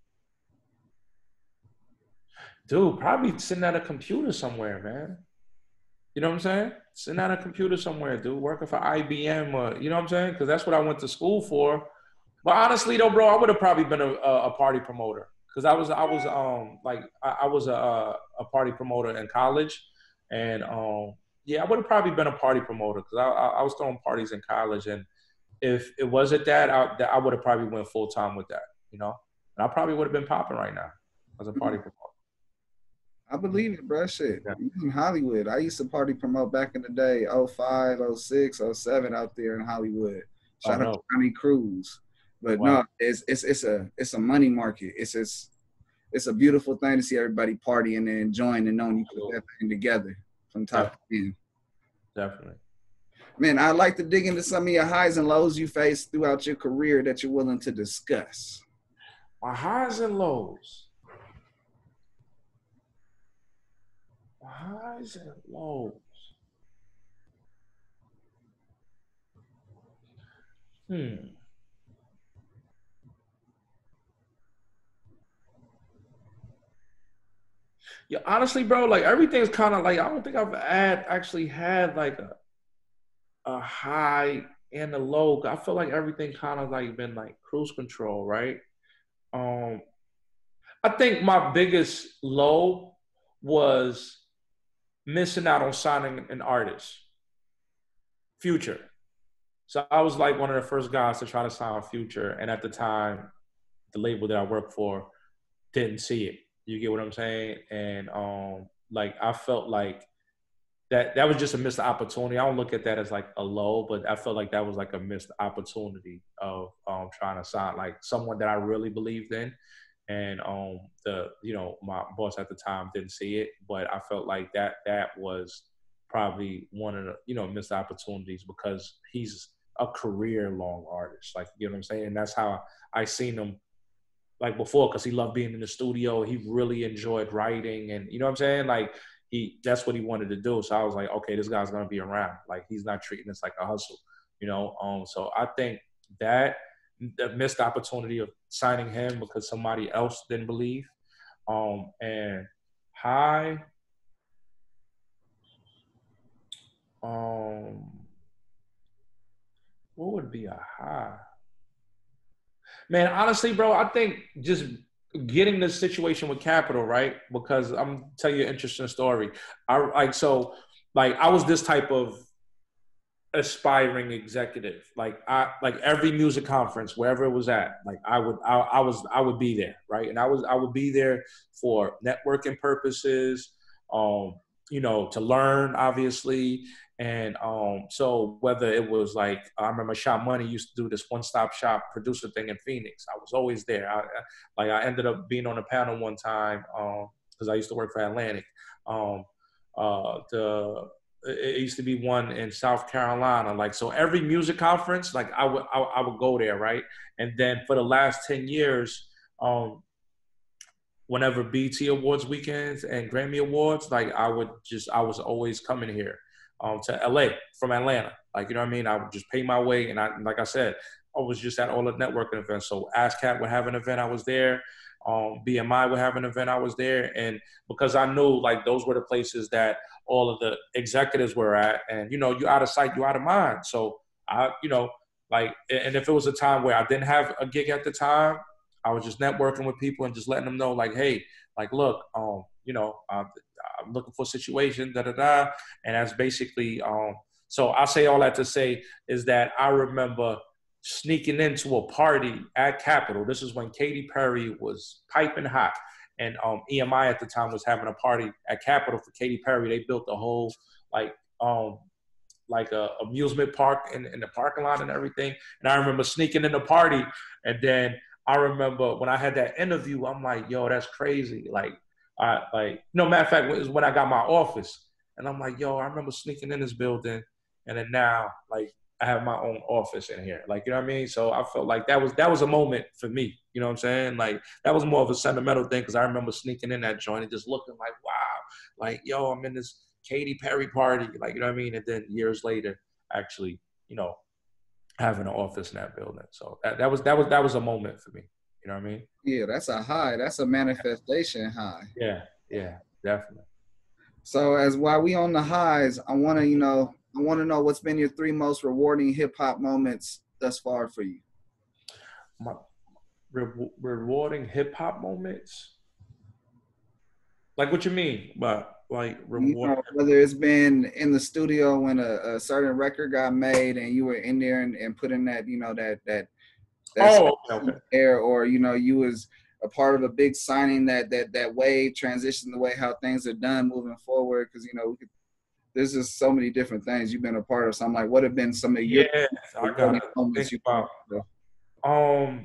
Dude, probably sitting at a computer somewhere, man. You know what I'm saying? Sitting at a computer somewhere, dude, working for I B M or, you know what I'm saying? Because that's what I went to school for. But honestly, though, bro, I would have probably been a, a party promoter. Because I was, I was, um, like, I, I was a, a party promoter in college. And, um, yeah, I would have probably been a party promoter because I, I, I was throwing parties in college. And if it wasn't that, I, that I would have probably went full time with that, you know? And I probably would have been popping right now as a party promoter. I believe it, bro. Shit. Yeah. You in Hollywood. I used to party promote back in the day, oh five, oh six, oh seven out there in Hollywood. Shout Oh, out no. to Johnny Cruz. But Wow. no, it's it's it's a it's a money market. It's just it's a beautiful thing to see everybody partying and enjoying and knowing you put that thing together from top to end. Definitely. Man, I'd like to dig into some of your highs and lows you faced throughout your career that you're willing to discuss. My highs and lows. My highs and lows. Hmm. Yeah, honestly, bro, like everything's kind of like I don't think I've had actually had like a a high and a low. I feel like everything kind of like been like cruise control, right? Um, I think my biggest low was missing out on signing an artist, Future. So I was like one of the first guys to try to sign Future, and at the time, the label that I worked for didn't see it. You get what I'm saying? And um, like I felt like that that was just a missed opportunity. I don't look at that as like a low, but I felt like that was like a missed opportunity of um, trying to sign like someone that I really believed in. And um, the you know my boss at the time didn't see it, but I felt like that that was probably one of the you know missed opportunities because he's a career long artist. Like you know what I'm saying? And that's how I seen him like before because he loved being in the studio. He really enjoyed writing, and you know what I'm saying? Like he that's what he wanted to do. So I was like, okay, this guy's gonna be around. Like he's not treating this like a hustle, you know. Um, so I think that the missed opportunity of signing him because somebody else didn't believe. Um, and high, um, what would be a high? Man, honestly, bro, I think just getting this situation with Capital, right? Because I'm telling you an interesting story. I like so like I was this type of aspiring executive. Like I like every music conference, wherever it was at, like I would I, I was I would be there, right? And I was I would be there for networking purposes, um, you know, to learn, obviously. And um, so whether it was like, I remember Shot Money used to do this one-stop shop producer thing in Phoenix. I was always there. I, like I ended up being on a panel one time because um, I used to work for Atlantic. Um, uh, the it used to be one in South Carolina. Like so, every music conference, like I would I, I would go there, right? And then for the last ten years, um, whenever B E T Awards weekends and Grammy Awards, like I would just I was always coming here. Um, to L A from Atlanta. Like, you know what I mean? I would just pay my way. And I, like I said, I was just at all the networking events. So ASCAP would have an event, I was there. Um, B M I would have an event, I was there. And because I knew like those were the places that all of the executives were at, and you know, you out of sight, you out of mind. So I, you know, like, and if it was a time where I didn't have a gig at the time, I was just networking with people and just letting them know like, hey, like, look, um, you know, I'm, I'm looking for a situation, da da da. And that's basically, um, so I say all that to say is that I remember sneaking into a party at Capitol. This is when Katy Perry was piping hot, and um, E M I at the time was having a party at Capitol for Katy Perry. They built a whole like um like a amusement park in, in the parking lot and everything. And I remember sneaking in the party, and then I remember when I had that interview, I'm like, yo, that's crazy. Like, I like no matter of fact, it was when I got my office, and I'm like, yo, I remember sneaking in this building, and then now like I have my own office in here. Like, you know what I mean? So I felt like that was that was a moment for me. You know what I'm saying? Like, that was more of a sentimental thing because I remember sneaking in that joint and just looking like, wow, like, yo, I'm in this Katy Perry party. Like, you know what I mean? And then years later, actually, you know, having an office in that building. So that, that was that was that was a moment for me. You know what I mean? Yeah, that's a high. That's a manifestation high. Yeah, yeah, definitely. So as while we on the highs, I want to, you know, I want to know what's been your three most rewarding hip hop moments thus far for you. My re- rewarding hip hop moments? Like, what you mean? But like, rewarding? You know, whether it's been in the studio when a, a certain record got made and you were in there and, and put in that, you know, that that that oh, okay. air, or you know, you was a part of a big signing that that that wave transition the way how things are done moving forward. Because you know, we could, there's just so many different things you've been a part of. So I'm like, what have been some of your yeah, I gotta moments think you about, um,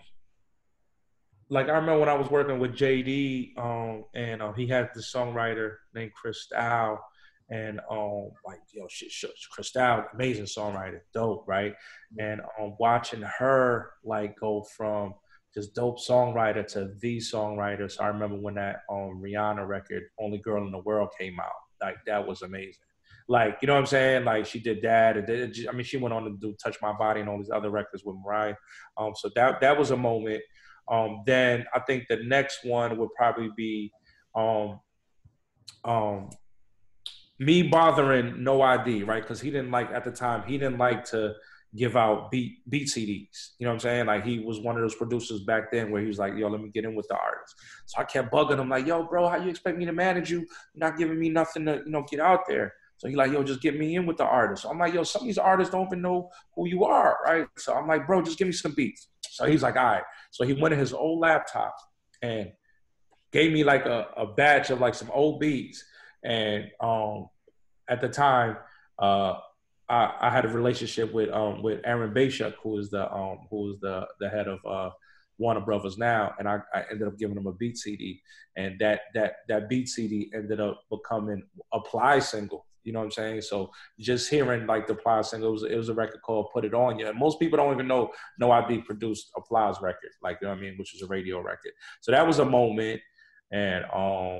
like I remember when I was working with J D, um, and um, he had this songwriter named Cristal, and um, like yo, shit, shit, Cristal, amazing songwriter, dope, right? And um, watching her like go from just dope songwriter to the songwriter. So I remember when that um Rihanna record, Only Girl in the World, came out. Like, that was amazing. Like, you know what I'm saying? Like, she did that. And did, I mean, she went on to do Touch My Body and all these other records with Mariah. Um, so that that was a moment. Um, then I think the next one would probably be um, um, me bothering No I D, right? Because he didn't like, at the time, he didn't like to give out beat beat C Ds. You know what I'm saying? Like, he was one of those producers back then where he was like, yo, let me get in with the artist. So I kept bugging him like, yo, bro, how you expect me to manage you? You're not giving me nothing to, you know, get out there. So he like, yo, just get me in with the artist. So I'm like, yo, some of these artists don't even know who you are, right? So I'm like, bro, just give me some beats. So he's like, all right. So he went in his old laptop and gave me like a, a batch of like some old beats. And um, at the time, uh, I, I had a relationship with um, with Aaron Bayshuk, who is the um, who is the the head of uh, Warner Brothers now, and I, I ended up giving him a beat C D, and that that that beat C D ended up becoming a Ply single. You know what I'm saying? So just hearing like the Ply single, it was, it was a record called Put It On You. And most people don't even know No I D produced a Ply's record, like, you know what I mean, which was a radio record. So that was a moment. And um,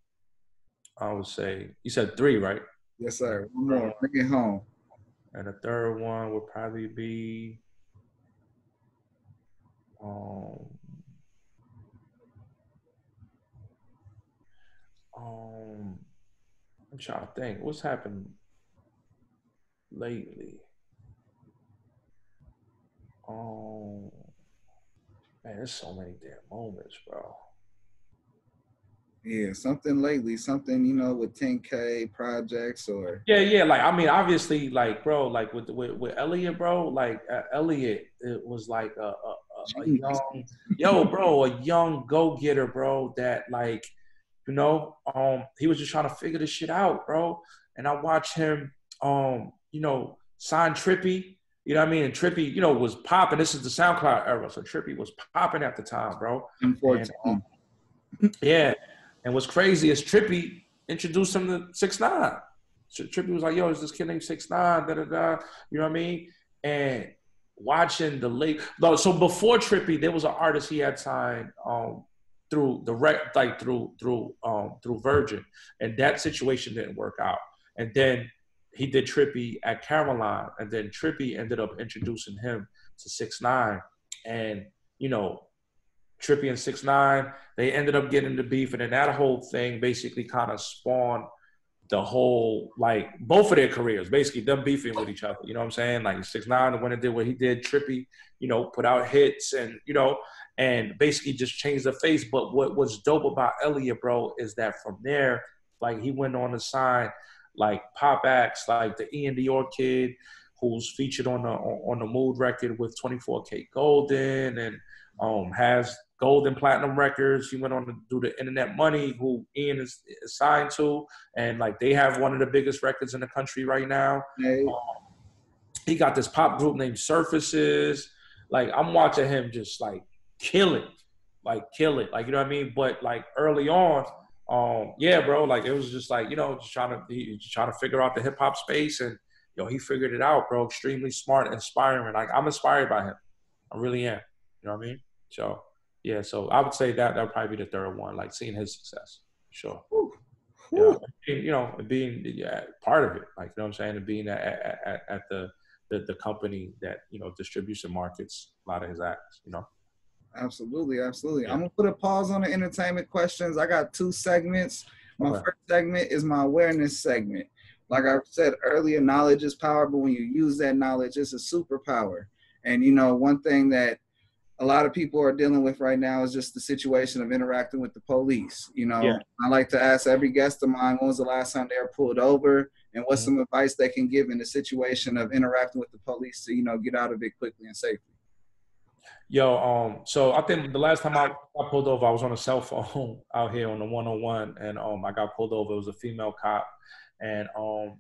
I would say, you said three, right? Yes, sir. One more. Bring it home. And the third one would probably be, um, um, I'm trying to think. What's happened lately? Um, man, there's so many damn moments, bro. Yeah, something lately, something, you know, with ten K projects or. Yeah, yeah. Like, I mean, obviously, like, bro, like with with, with Elliot, bro, like uh, Elliot, it was like a, a, a young, yo, bro, a young go-getter, bro, that like, you know, um, he was just trying to figure this shit out, bro. And I watched him, um, you know, sign Trippy. You know what I mean? And Trippy, you know, was popping. This is the SoundCloud era, so Trippy was popping at the time, bro. And, um, yeah. And what's crazy is Trippy introduced him to six nine. Trippy was like, yo, is this kid named six nine, da da da. You know what I mean? And watching the late, no, so before Trippy, there was an artist he had signed um, through the rec, like through through um, through Virgin, and that situation didn't work out. And then he did Trippy at Caroline, and then Trippy ended up introducing him to six nine, and you know, Trippie and six nine, they ended up getting into beef, and then that whole thing basically kind of spawned the whole, like, both of their careers, basically them beefing with each other. You know what I'm saying? Like six nine went and did what he did. Trippie, you know, put out hits and, you know, and basically just changed the face. But what was dope about Elliot, bro, is that from there, like, he went on to sign like pop acts like the Ian Dior Kid, who's featured on the on the Mood record with twenty-four K Golden, and um has gold and platinum records. He went on to do the Internet Money, who Ian is, is signed to, and like they have one of the biggest records in the country right now. Hey. Um, he got this pop group named Surfaces. Like, I'm watching him just like kill it, like kill it, like, you know what I mean. But like early on, um, yeah, bro, like it was just like, you know, just trying to he, just trying to figure out the hip hop space, and yo, he figured it out, bro. Extremely smart, inspiring. Like, I'm inspired by him. I really am. You know what I mean? So. Yeah, so I would say that that would probably be the third one, like seeing his success, sure. Ooh. Yeah, you know, being yeah, part of it, like, you know what I'm saying, and being at, at, at the, the the company that, you know, distributes and markets a lot of his acts, you know. Absolutely, absolutely. Yeah. I'm gonna put a pause on the entertainment questions. I got two segments. My Okay. first segment is my awareness segment. Like I said earlier, knowledge is power, but when you use that knowledge, it's a superpower. And you know, one thing that a lot of people are dealing with right now is just the situation of interacting with the police. You know, Yeah. I like to ask every guest of mine, when was the last time they were pulled over, and what's Mm-hmm. some advice they can give in the situation of interacting with the police to, you know, get out of it quickly and safely. Yo, um, so I think the last time I got pulled over, I was on a cell phone out here on the one oh one, and um, I got pulled over. It was a female cop, and um,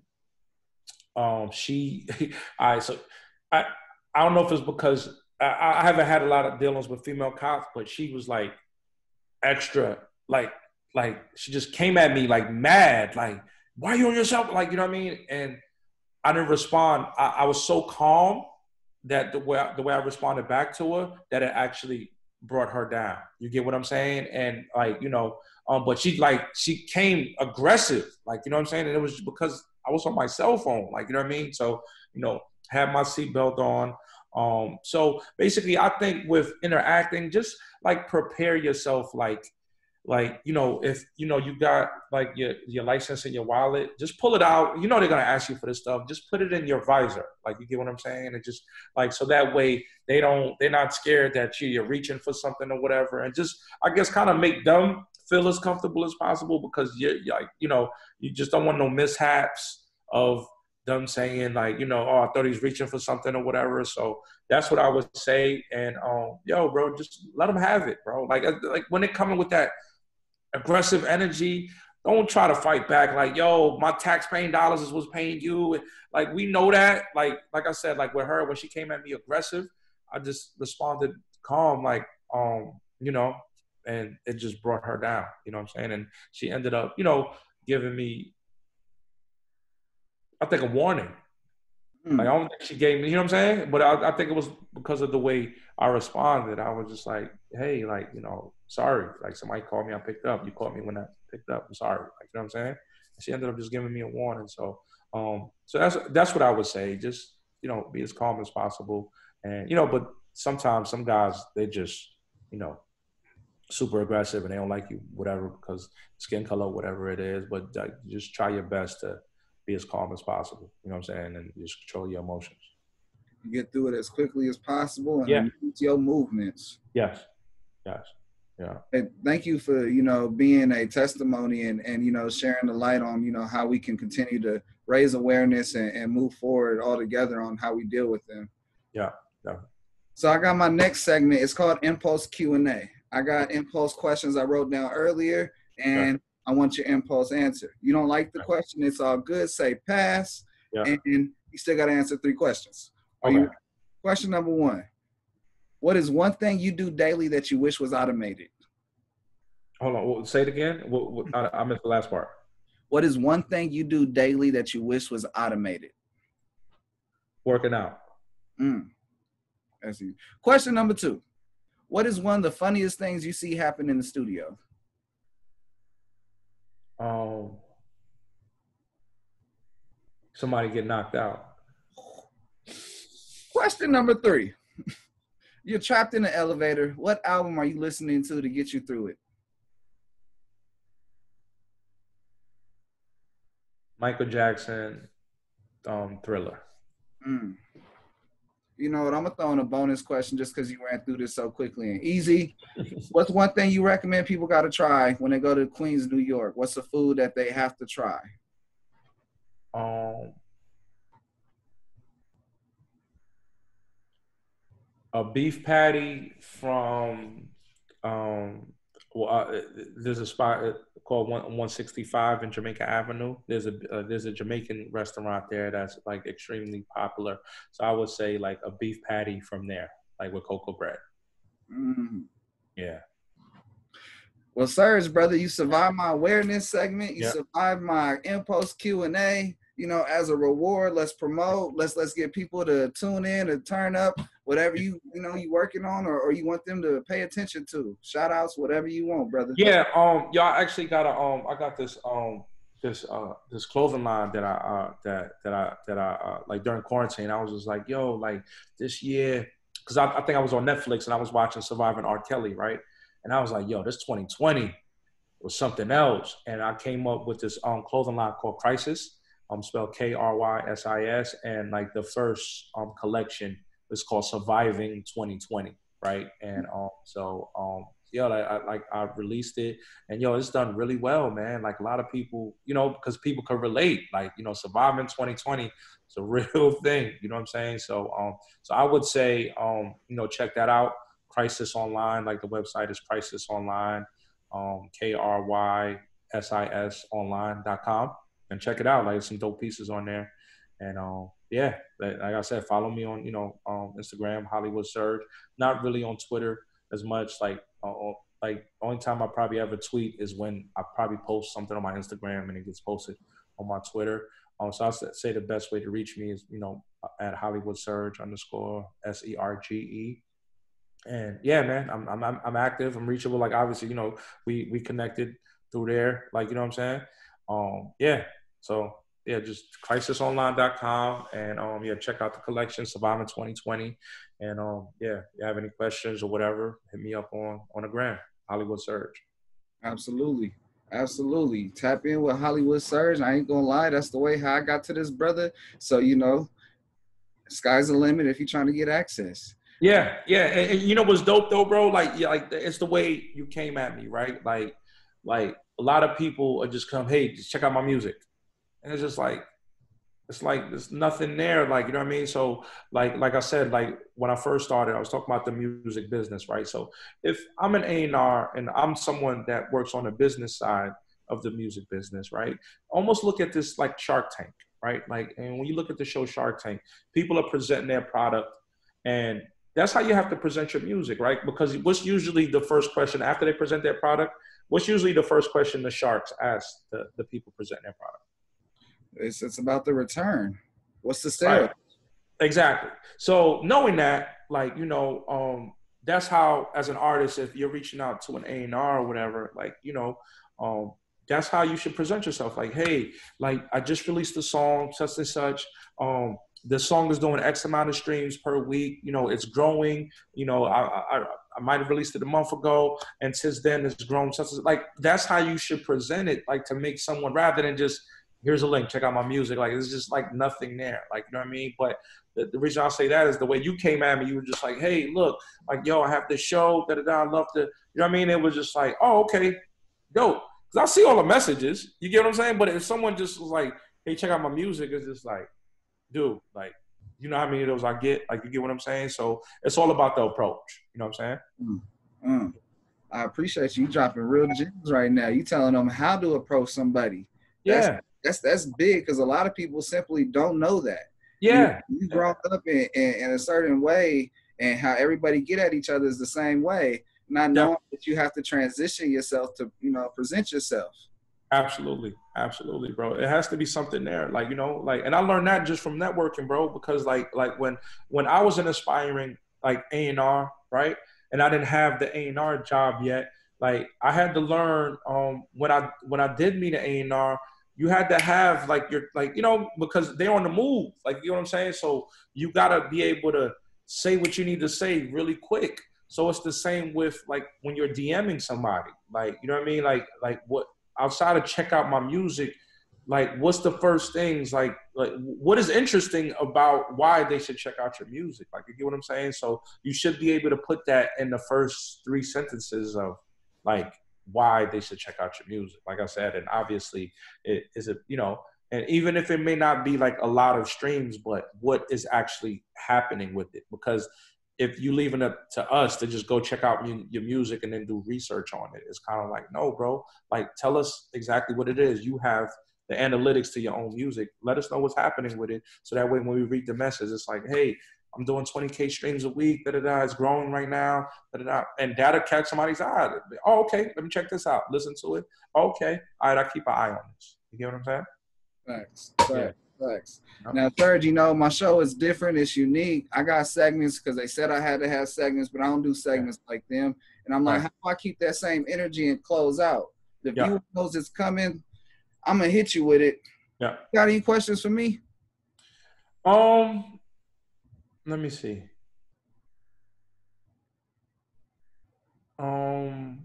um, she, I so I I don't know if it's because I, I haven't had a lot of dealings with female cops, but she was like extra, like like she just came at me like mad, like, why are you on your cell phone? Like, you know what I mean? And I didn't respond. I, I was so calm that the way I, the way I responded back to her, that it actually brought her down. You get what I'm saying? And like, you know, um, but she like she came aggressive, like, you know what I'm saying? And it was because I was on my cell phone, like, you know what I mean? So, you know, had my seatbelt on. Um, so basically, I think with interacting, just like prepare yourself, like. Like, you know, if, you know, you got like your, your license in your wallet, just pull it out. You know, they're going to ask you for this stuff. Just put it in your visor. Like, you get what I'm saying? And just like, so that way they don't, they're not scared that you, you're reaching for something or whatever. And just, I guess, kind of make them feel as comfortable as possible, because you're, you're like, you know, you just don't want no mishaps of them saying like, you know, oh, I thought he's reaching for something or whatever. So that's what I would say. And, um, yo, bro, just let them have it, bro. Like, like when they're coming with that aggressive energy, don't try to fight back like, yo, my tax-paying dollars is what's paying you. Like, we know that. Like, like I said, like with her, when she came at me aggressive, I just responded calm, like, um, you know, and it just brought her down. You know what I'm saying? And she ended up, you know, giving me, I think, a warning. Mm. Like, I don't think she gave me, you know what I'm saying? But I, I think it was because of the way I responded. I was just like, hey, like, you know, sorry. Like, somebody called me, I picked up. You called me when I picked up. I'm sorry. Like, you know what I'm saying? She ended up just giving me a warning. So, um, so that's that's what I would say. Just, you know, be as calm as possible. And, you know, but sometimes some guys, they just, you know, super aggressive and they don't like you, whatever, because skin color, whatever it is. But uh, just try your best to be as calm as possible. You know what I'm saying? And just control your emotions. You get through it as quickly as possible and Yeah. use your movements. Yes. Yes. Yeah. And thank you for, you know, being a testimony and, and, you know, sharing the light on, you know, how we can continue to raise awareness and, and move forward all together on how we deal with them. Yeah. Yeah. So I got my next segment. It's called Impulse Q and A. I got impulse questions I wrote down earlier, and Okay. I want your impulse answer. You don't like the Okay. question, it's all good. Say pass, Yeah. and you still got to answer three questions. Are Okay. you? Question number one. What is one thing you do daily that you wish was automated? Hold on. Well, say it again. What, what, I, I missed the last part. What is one thing you do daily that you wish was automated? Working out. Mm. I see. Question number two. What is one of the funniest things you see happen in the studio? Um, somebody get knocked out. Question number three. You're trapped in the elevator. What album are you listening to to get you through it? Michael Jackson, um, Thriller. Mm. You know what? I'm gonna throw in a bonus question just because you ran through this so quickly and easy. What's one thing you recommend people got to try when they go to Queens, New York? What's a food that they have to try? Um, a beef patty from um, well, uh, there's a spot called one sixty-five in Jamaica Avenue. There's a uh, there's a Jamaican restaurant there that's like extremely popular. So I would say like a beef patty from there, like with cocoa bread. Mm. Yeah. Well, Serge, brother, you survived my awareness segment. You yep. survived my in-post Q and A. You know, as a reward, let's promote. Let's let's get people to tune in and turn up. Whatever you you know you working on or, or you want them to pay attention to. Shout outs, whatever you want, brother. Yeah, um, y'all actually got a um, I got this um, this uh, this clothing line that I uh, that that I that I uh, like during quarantine. I was just like, yo, like this year, because I, I think I was on Netflix and I was watching Surviving R. Kelly, right? And I was like, yo, this twenty twenty was something else, and I came up with this um clothing line called Crisis, um, spelled K R Y S I S, and like the first um collection is called Surviving twenty twenty, right? And um, so um, yo, like I like I released it, and yo, it's done really well, man. Like a lot of people, you know, because people can relate. Like you know, Surviving twenty twenty is a real thing. You know what I'm saying? So um, so I would say um, you know, check that out. Crisis Online, like the website is Crisis Online, um, K R Y S I S online dot com, and check it out. Like some dope pieces on there. And um, yeah, like, like I said, follow me on, you know, um, Instagram, Hollywood Surge. Not really on Twitter as much. Like, uh, like only time I probably ever tweet is when I probably post something on my Instagram and it gets posted on my Twitter. Um, so I'll say the best way to reach me is, you know, at Hollywood Surge underscore S E R G E. And yeah, man, I'm I'm I'm active. I'm reachable. Like obviously, you know, we we connected through there. Like you know what I'm saying. Um, yeah. So yeah, just crisis online dot com and um yeah, check out the collection Surviving twenty twenty. And um yeah, if you have any questions or whatever, hit me up on on the gram, Hollywood Surge. Absolutely. Absolutely. Tap in with Hollywood Surge. I ain't gonna lie, that's the way how I got to this brother. So you know, sky's the limit if you're trying to get access. Yeah, yeah, and, and you know what's dope though, bro? Like, yeah, like it's the way you came at me, right? Like, like a lot of people are just come, hey, just check out my music, and it's just like, it's like there's nothing there, like you know what I mean? So, like, like I said, like when I first started, I was talking about the music business, right? So, if I'm an A and R and I'm someone that works on the business side of the music business, right? Almost look at this like Shark Tank, right? Like, and when you look at the show Shark Tank, people are presenting their product and that's how you have to present your music, right? Because what's usually the first question after they present their product? What's usually the first question the sharks ask the, the people presenting their product? It's it's about the return. What's the sale? Right. Exactly. So knowing that, like, you know, um, that's how, as an artist, if you're reaching out to an A and R or whatever, like, you know, um, that's how you should present yourself. Like, hey, like I just released a song, such and such. Um, the song is doing X amount of streams per week. You know, it's growing. You know, I I, I might have released it a month ago, and since then it's grown. Such as, like, that's how you should present it. Like to make someone, rather than just here's a link, check out my music. Like it's just like nothing there. Like you know what I mean? But the, the reason I say that is the way you came at me. You were just like, hey, look, like yo, I have this show. Da da da. I love to. You know what I mean? It was just like, oh, okay, dope. Cause I see all the messages. You get what I'm saying? But if someone just was like, hey, check out my music, it's just like, dude, like, you know how many of those I get? Like, you get what I'm saying? So it's all about the approach. You know what I'm saying? Mm, mm. I appreciate you dropping real gems right now. You telling them how to approach somebody. That's, yeah. That's that's big because a lot of people simply don't know that. Yeah. You, you grow up in, in, in a certain way, and how everybody get at each other is the same way, not knowing yeah. that you have to transition yourself to, you know, present yourself. Absolutely. Absolutely, bro. It has to be something there. Like, you know, like, and I learned that just from networking, bro, because like, like when, when I was an aspiring like A and R, right. And I didn't have the A and R job yet. Like I had to learn um, when I, when I did meet an A and R, you had to have like your, like, you know, because they're on the move, like, you know what I'm saying? So you gotta be able to say what you need to say really quick. So it's the same with like when you're DMing somebody, like, you know what I mean? Like, like what, outside of check out my music, like what's the first things, like, like what is interesting about why they should check out your music? Like, you get what I'm saying? So you should be able to put that in the first three sentences of like why they should check out your music. Like I said, and obviously it is a, you know, and even if it may not be like a lot of streams, but what is actually happening with it? Because if you leaving it to us to just go check out mu- your music and then do research on it, it's kind of like, no, bro, like tell us exactly what it is. You have the analytics to your own music. Let us know what's happening with it. So that way, when we read the message, it's like, hey, I'm doing twenty K streams a week, da da da, it's growing right now, da da da. And that'll catch somebody's eye. Oh, okay, let me check this out. Listen to it. Okay, all right, I keep an eye on this. You get what I'm saying? Facts. Facts. Yeah. Facts. Now, third, you know, my show is different. It's unique. I got segments because they said I had to have segments, but I don't do segments yeah. like them. And I'm like, right. how do I keep that same energy and close out? The yeah. viewer knows it's coming. I'm going to hit you with it. Yeah. Got any questions for me? Um, let me see. Um,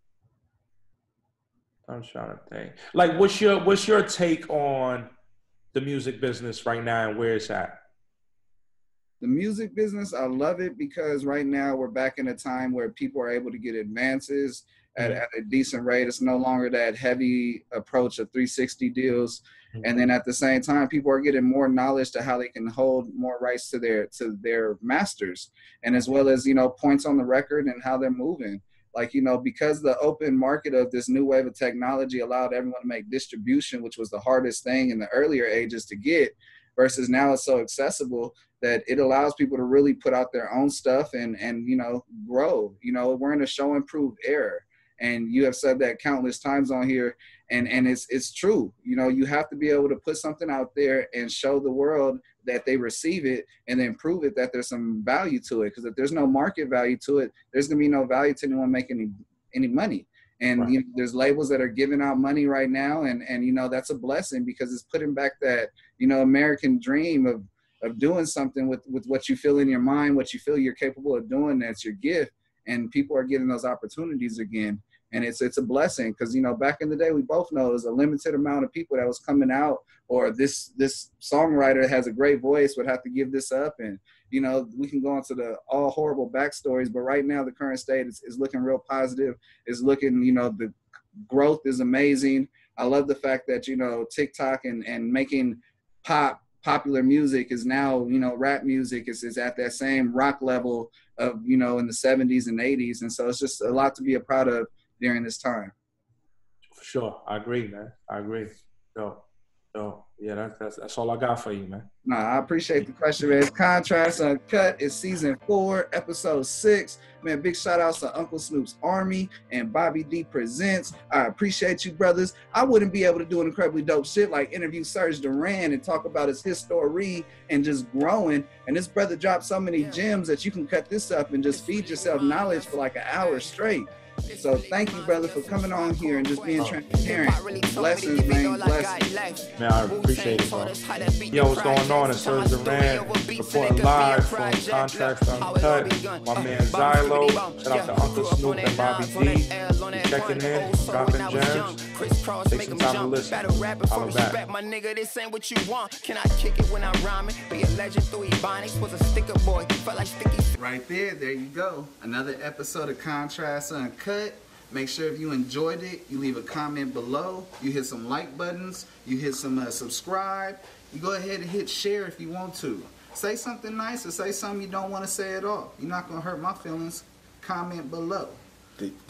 I'm trying to think. Like, what's your what's your take on the music business right now and where it's at? The music business, I love it because right now we're back in a time where people are able to get advances at, mm-hmm. at a decent rate. It's no longer that heavy approach of three sixty deals. Mm-hmm. And then at the same time, people are getting more knowledge to how they can hold more rights to their to their masters, and as well as, you know, points on the record and how they're moving. Like, you know, because the open market of this new wave of technology allowed everyone to make distribution, which was the hardest thing in the earlier ages to get, versus now it's so accessible that it allows people to really put out their own stuff and, and, you know, grow. You know, we're in a show and prove era. And you have said that countless times on here. And, and it's, it's true. You know, you have to be able to put something out there and show the world that they receive it and then prove it that there's some value to it. Because if there's no market value to it, there's going to be no value to anyone making any, any money. And right. you know, there's labels that are giving out money right now. And, and, you know, that's a blessing because it's putting back that, you know, American dream of, of doing something with, with what you feel in your mind, what you feel you're capable of doing. That's your gift. And people are getting those opportunities again. And it's it's a blessing because, you know, back in the day, we both know there's a limited amount of people that was coming out, or this this songwriter has a great voice, would have to give this up. And, you know, we can go into the all horrible backstories. But right now, the current state is, is looking real positive. It's looking, you know, the growth is amazing. I love the fact that, you know, TikTok and, and making pop popular music is now, you know, rap music is, is at that same rock level of, you know, in the seventies and eighties. And so it's just a lot to be a proud of during this time. For sure. I agree, man. I agree. So, so yeah, that's, that's, that's all I got for you, man. Nah, I appreciate the question, man. It's Contrast Uncut. It's season four, episode six. Man, big shout outs to Uncle Snoop's Army and Bobby D Presents. I appreciate you, brothers. I wouldn't be able to do an incredibly dope shit like interview Serge Duran and talk about his history and just growing. And this brother dropped so many gems that you can cut this up and just feed yourself knowledge for like an hour straight. So thank you, brother, for coming on here and just being transparent. Blessings, man. Blessings. Man, I appreciate it, bro. Yo, what's going on? It's Serge Duran, reporting live from Contrast Uncut. My man Zylo. Shout out to Uncle Snoop and Bobby D. Checking in, dropping gems. Take some time to listen. Holla back. My nigga, this ain't what you want. Can I kick it when I'm rhyming? Be a legend through Ebonics. Was a sticker boy. Felt like sticky. Right there, there you go. Another episode of Contrast Uncut. Make sure if you enjoyed it, you leave a comment below. You hit some like buttons. You hit some uh, subscribe. You go ahead and hit share if you want to. Say something nice or say something you don't want to say at all. You're not going to hurt my feelings. Comment below.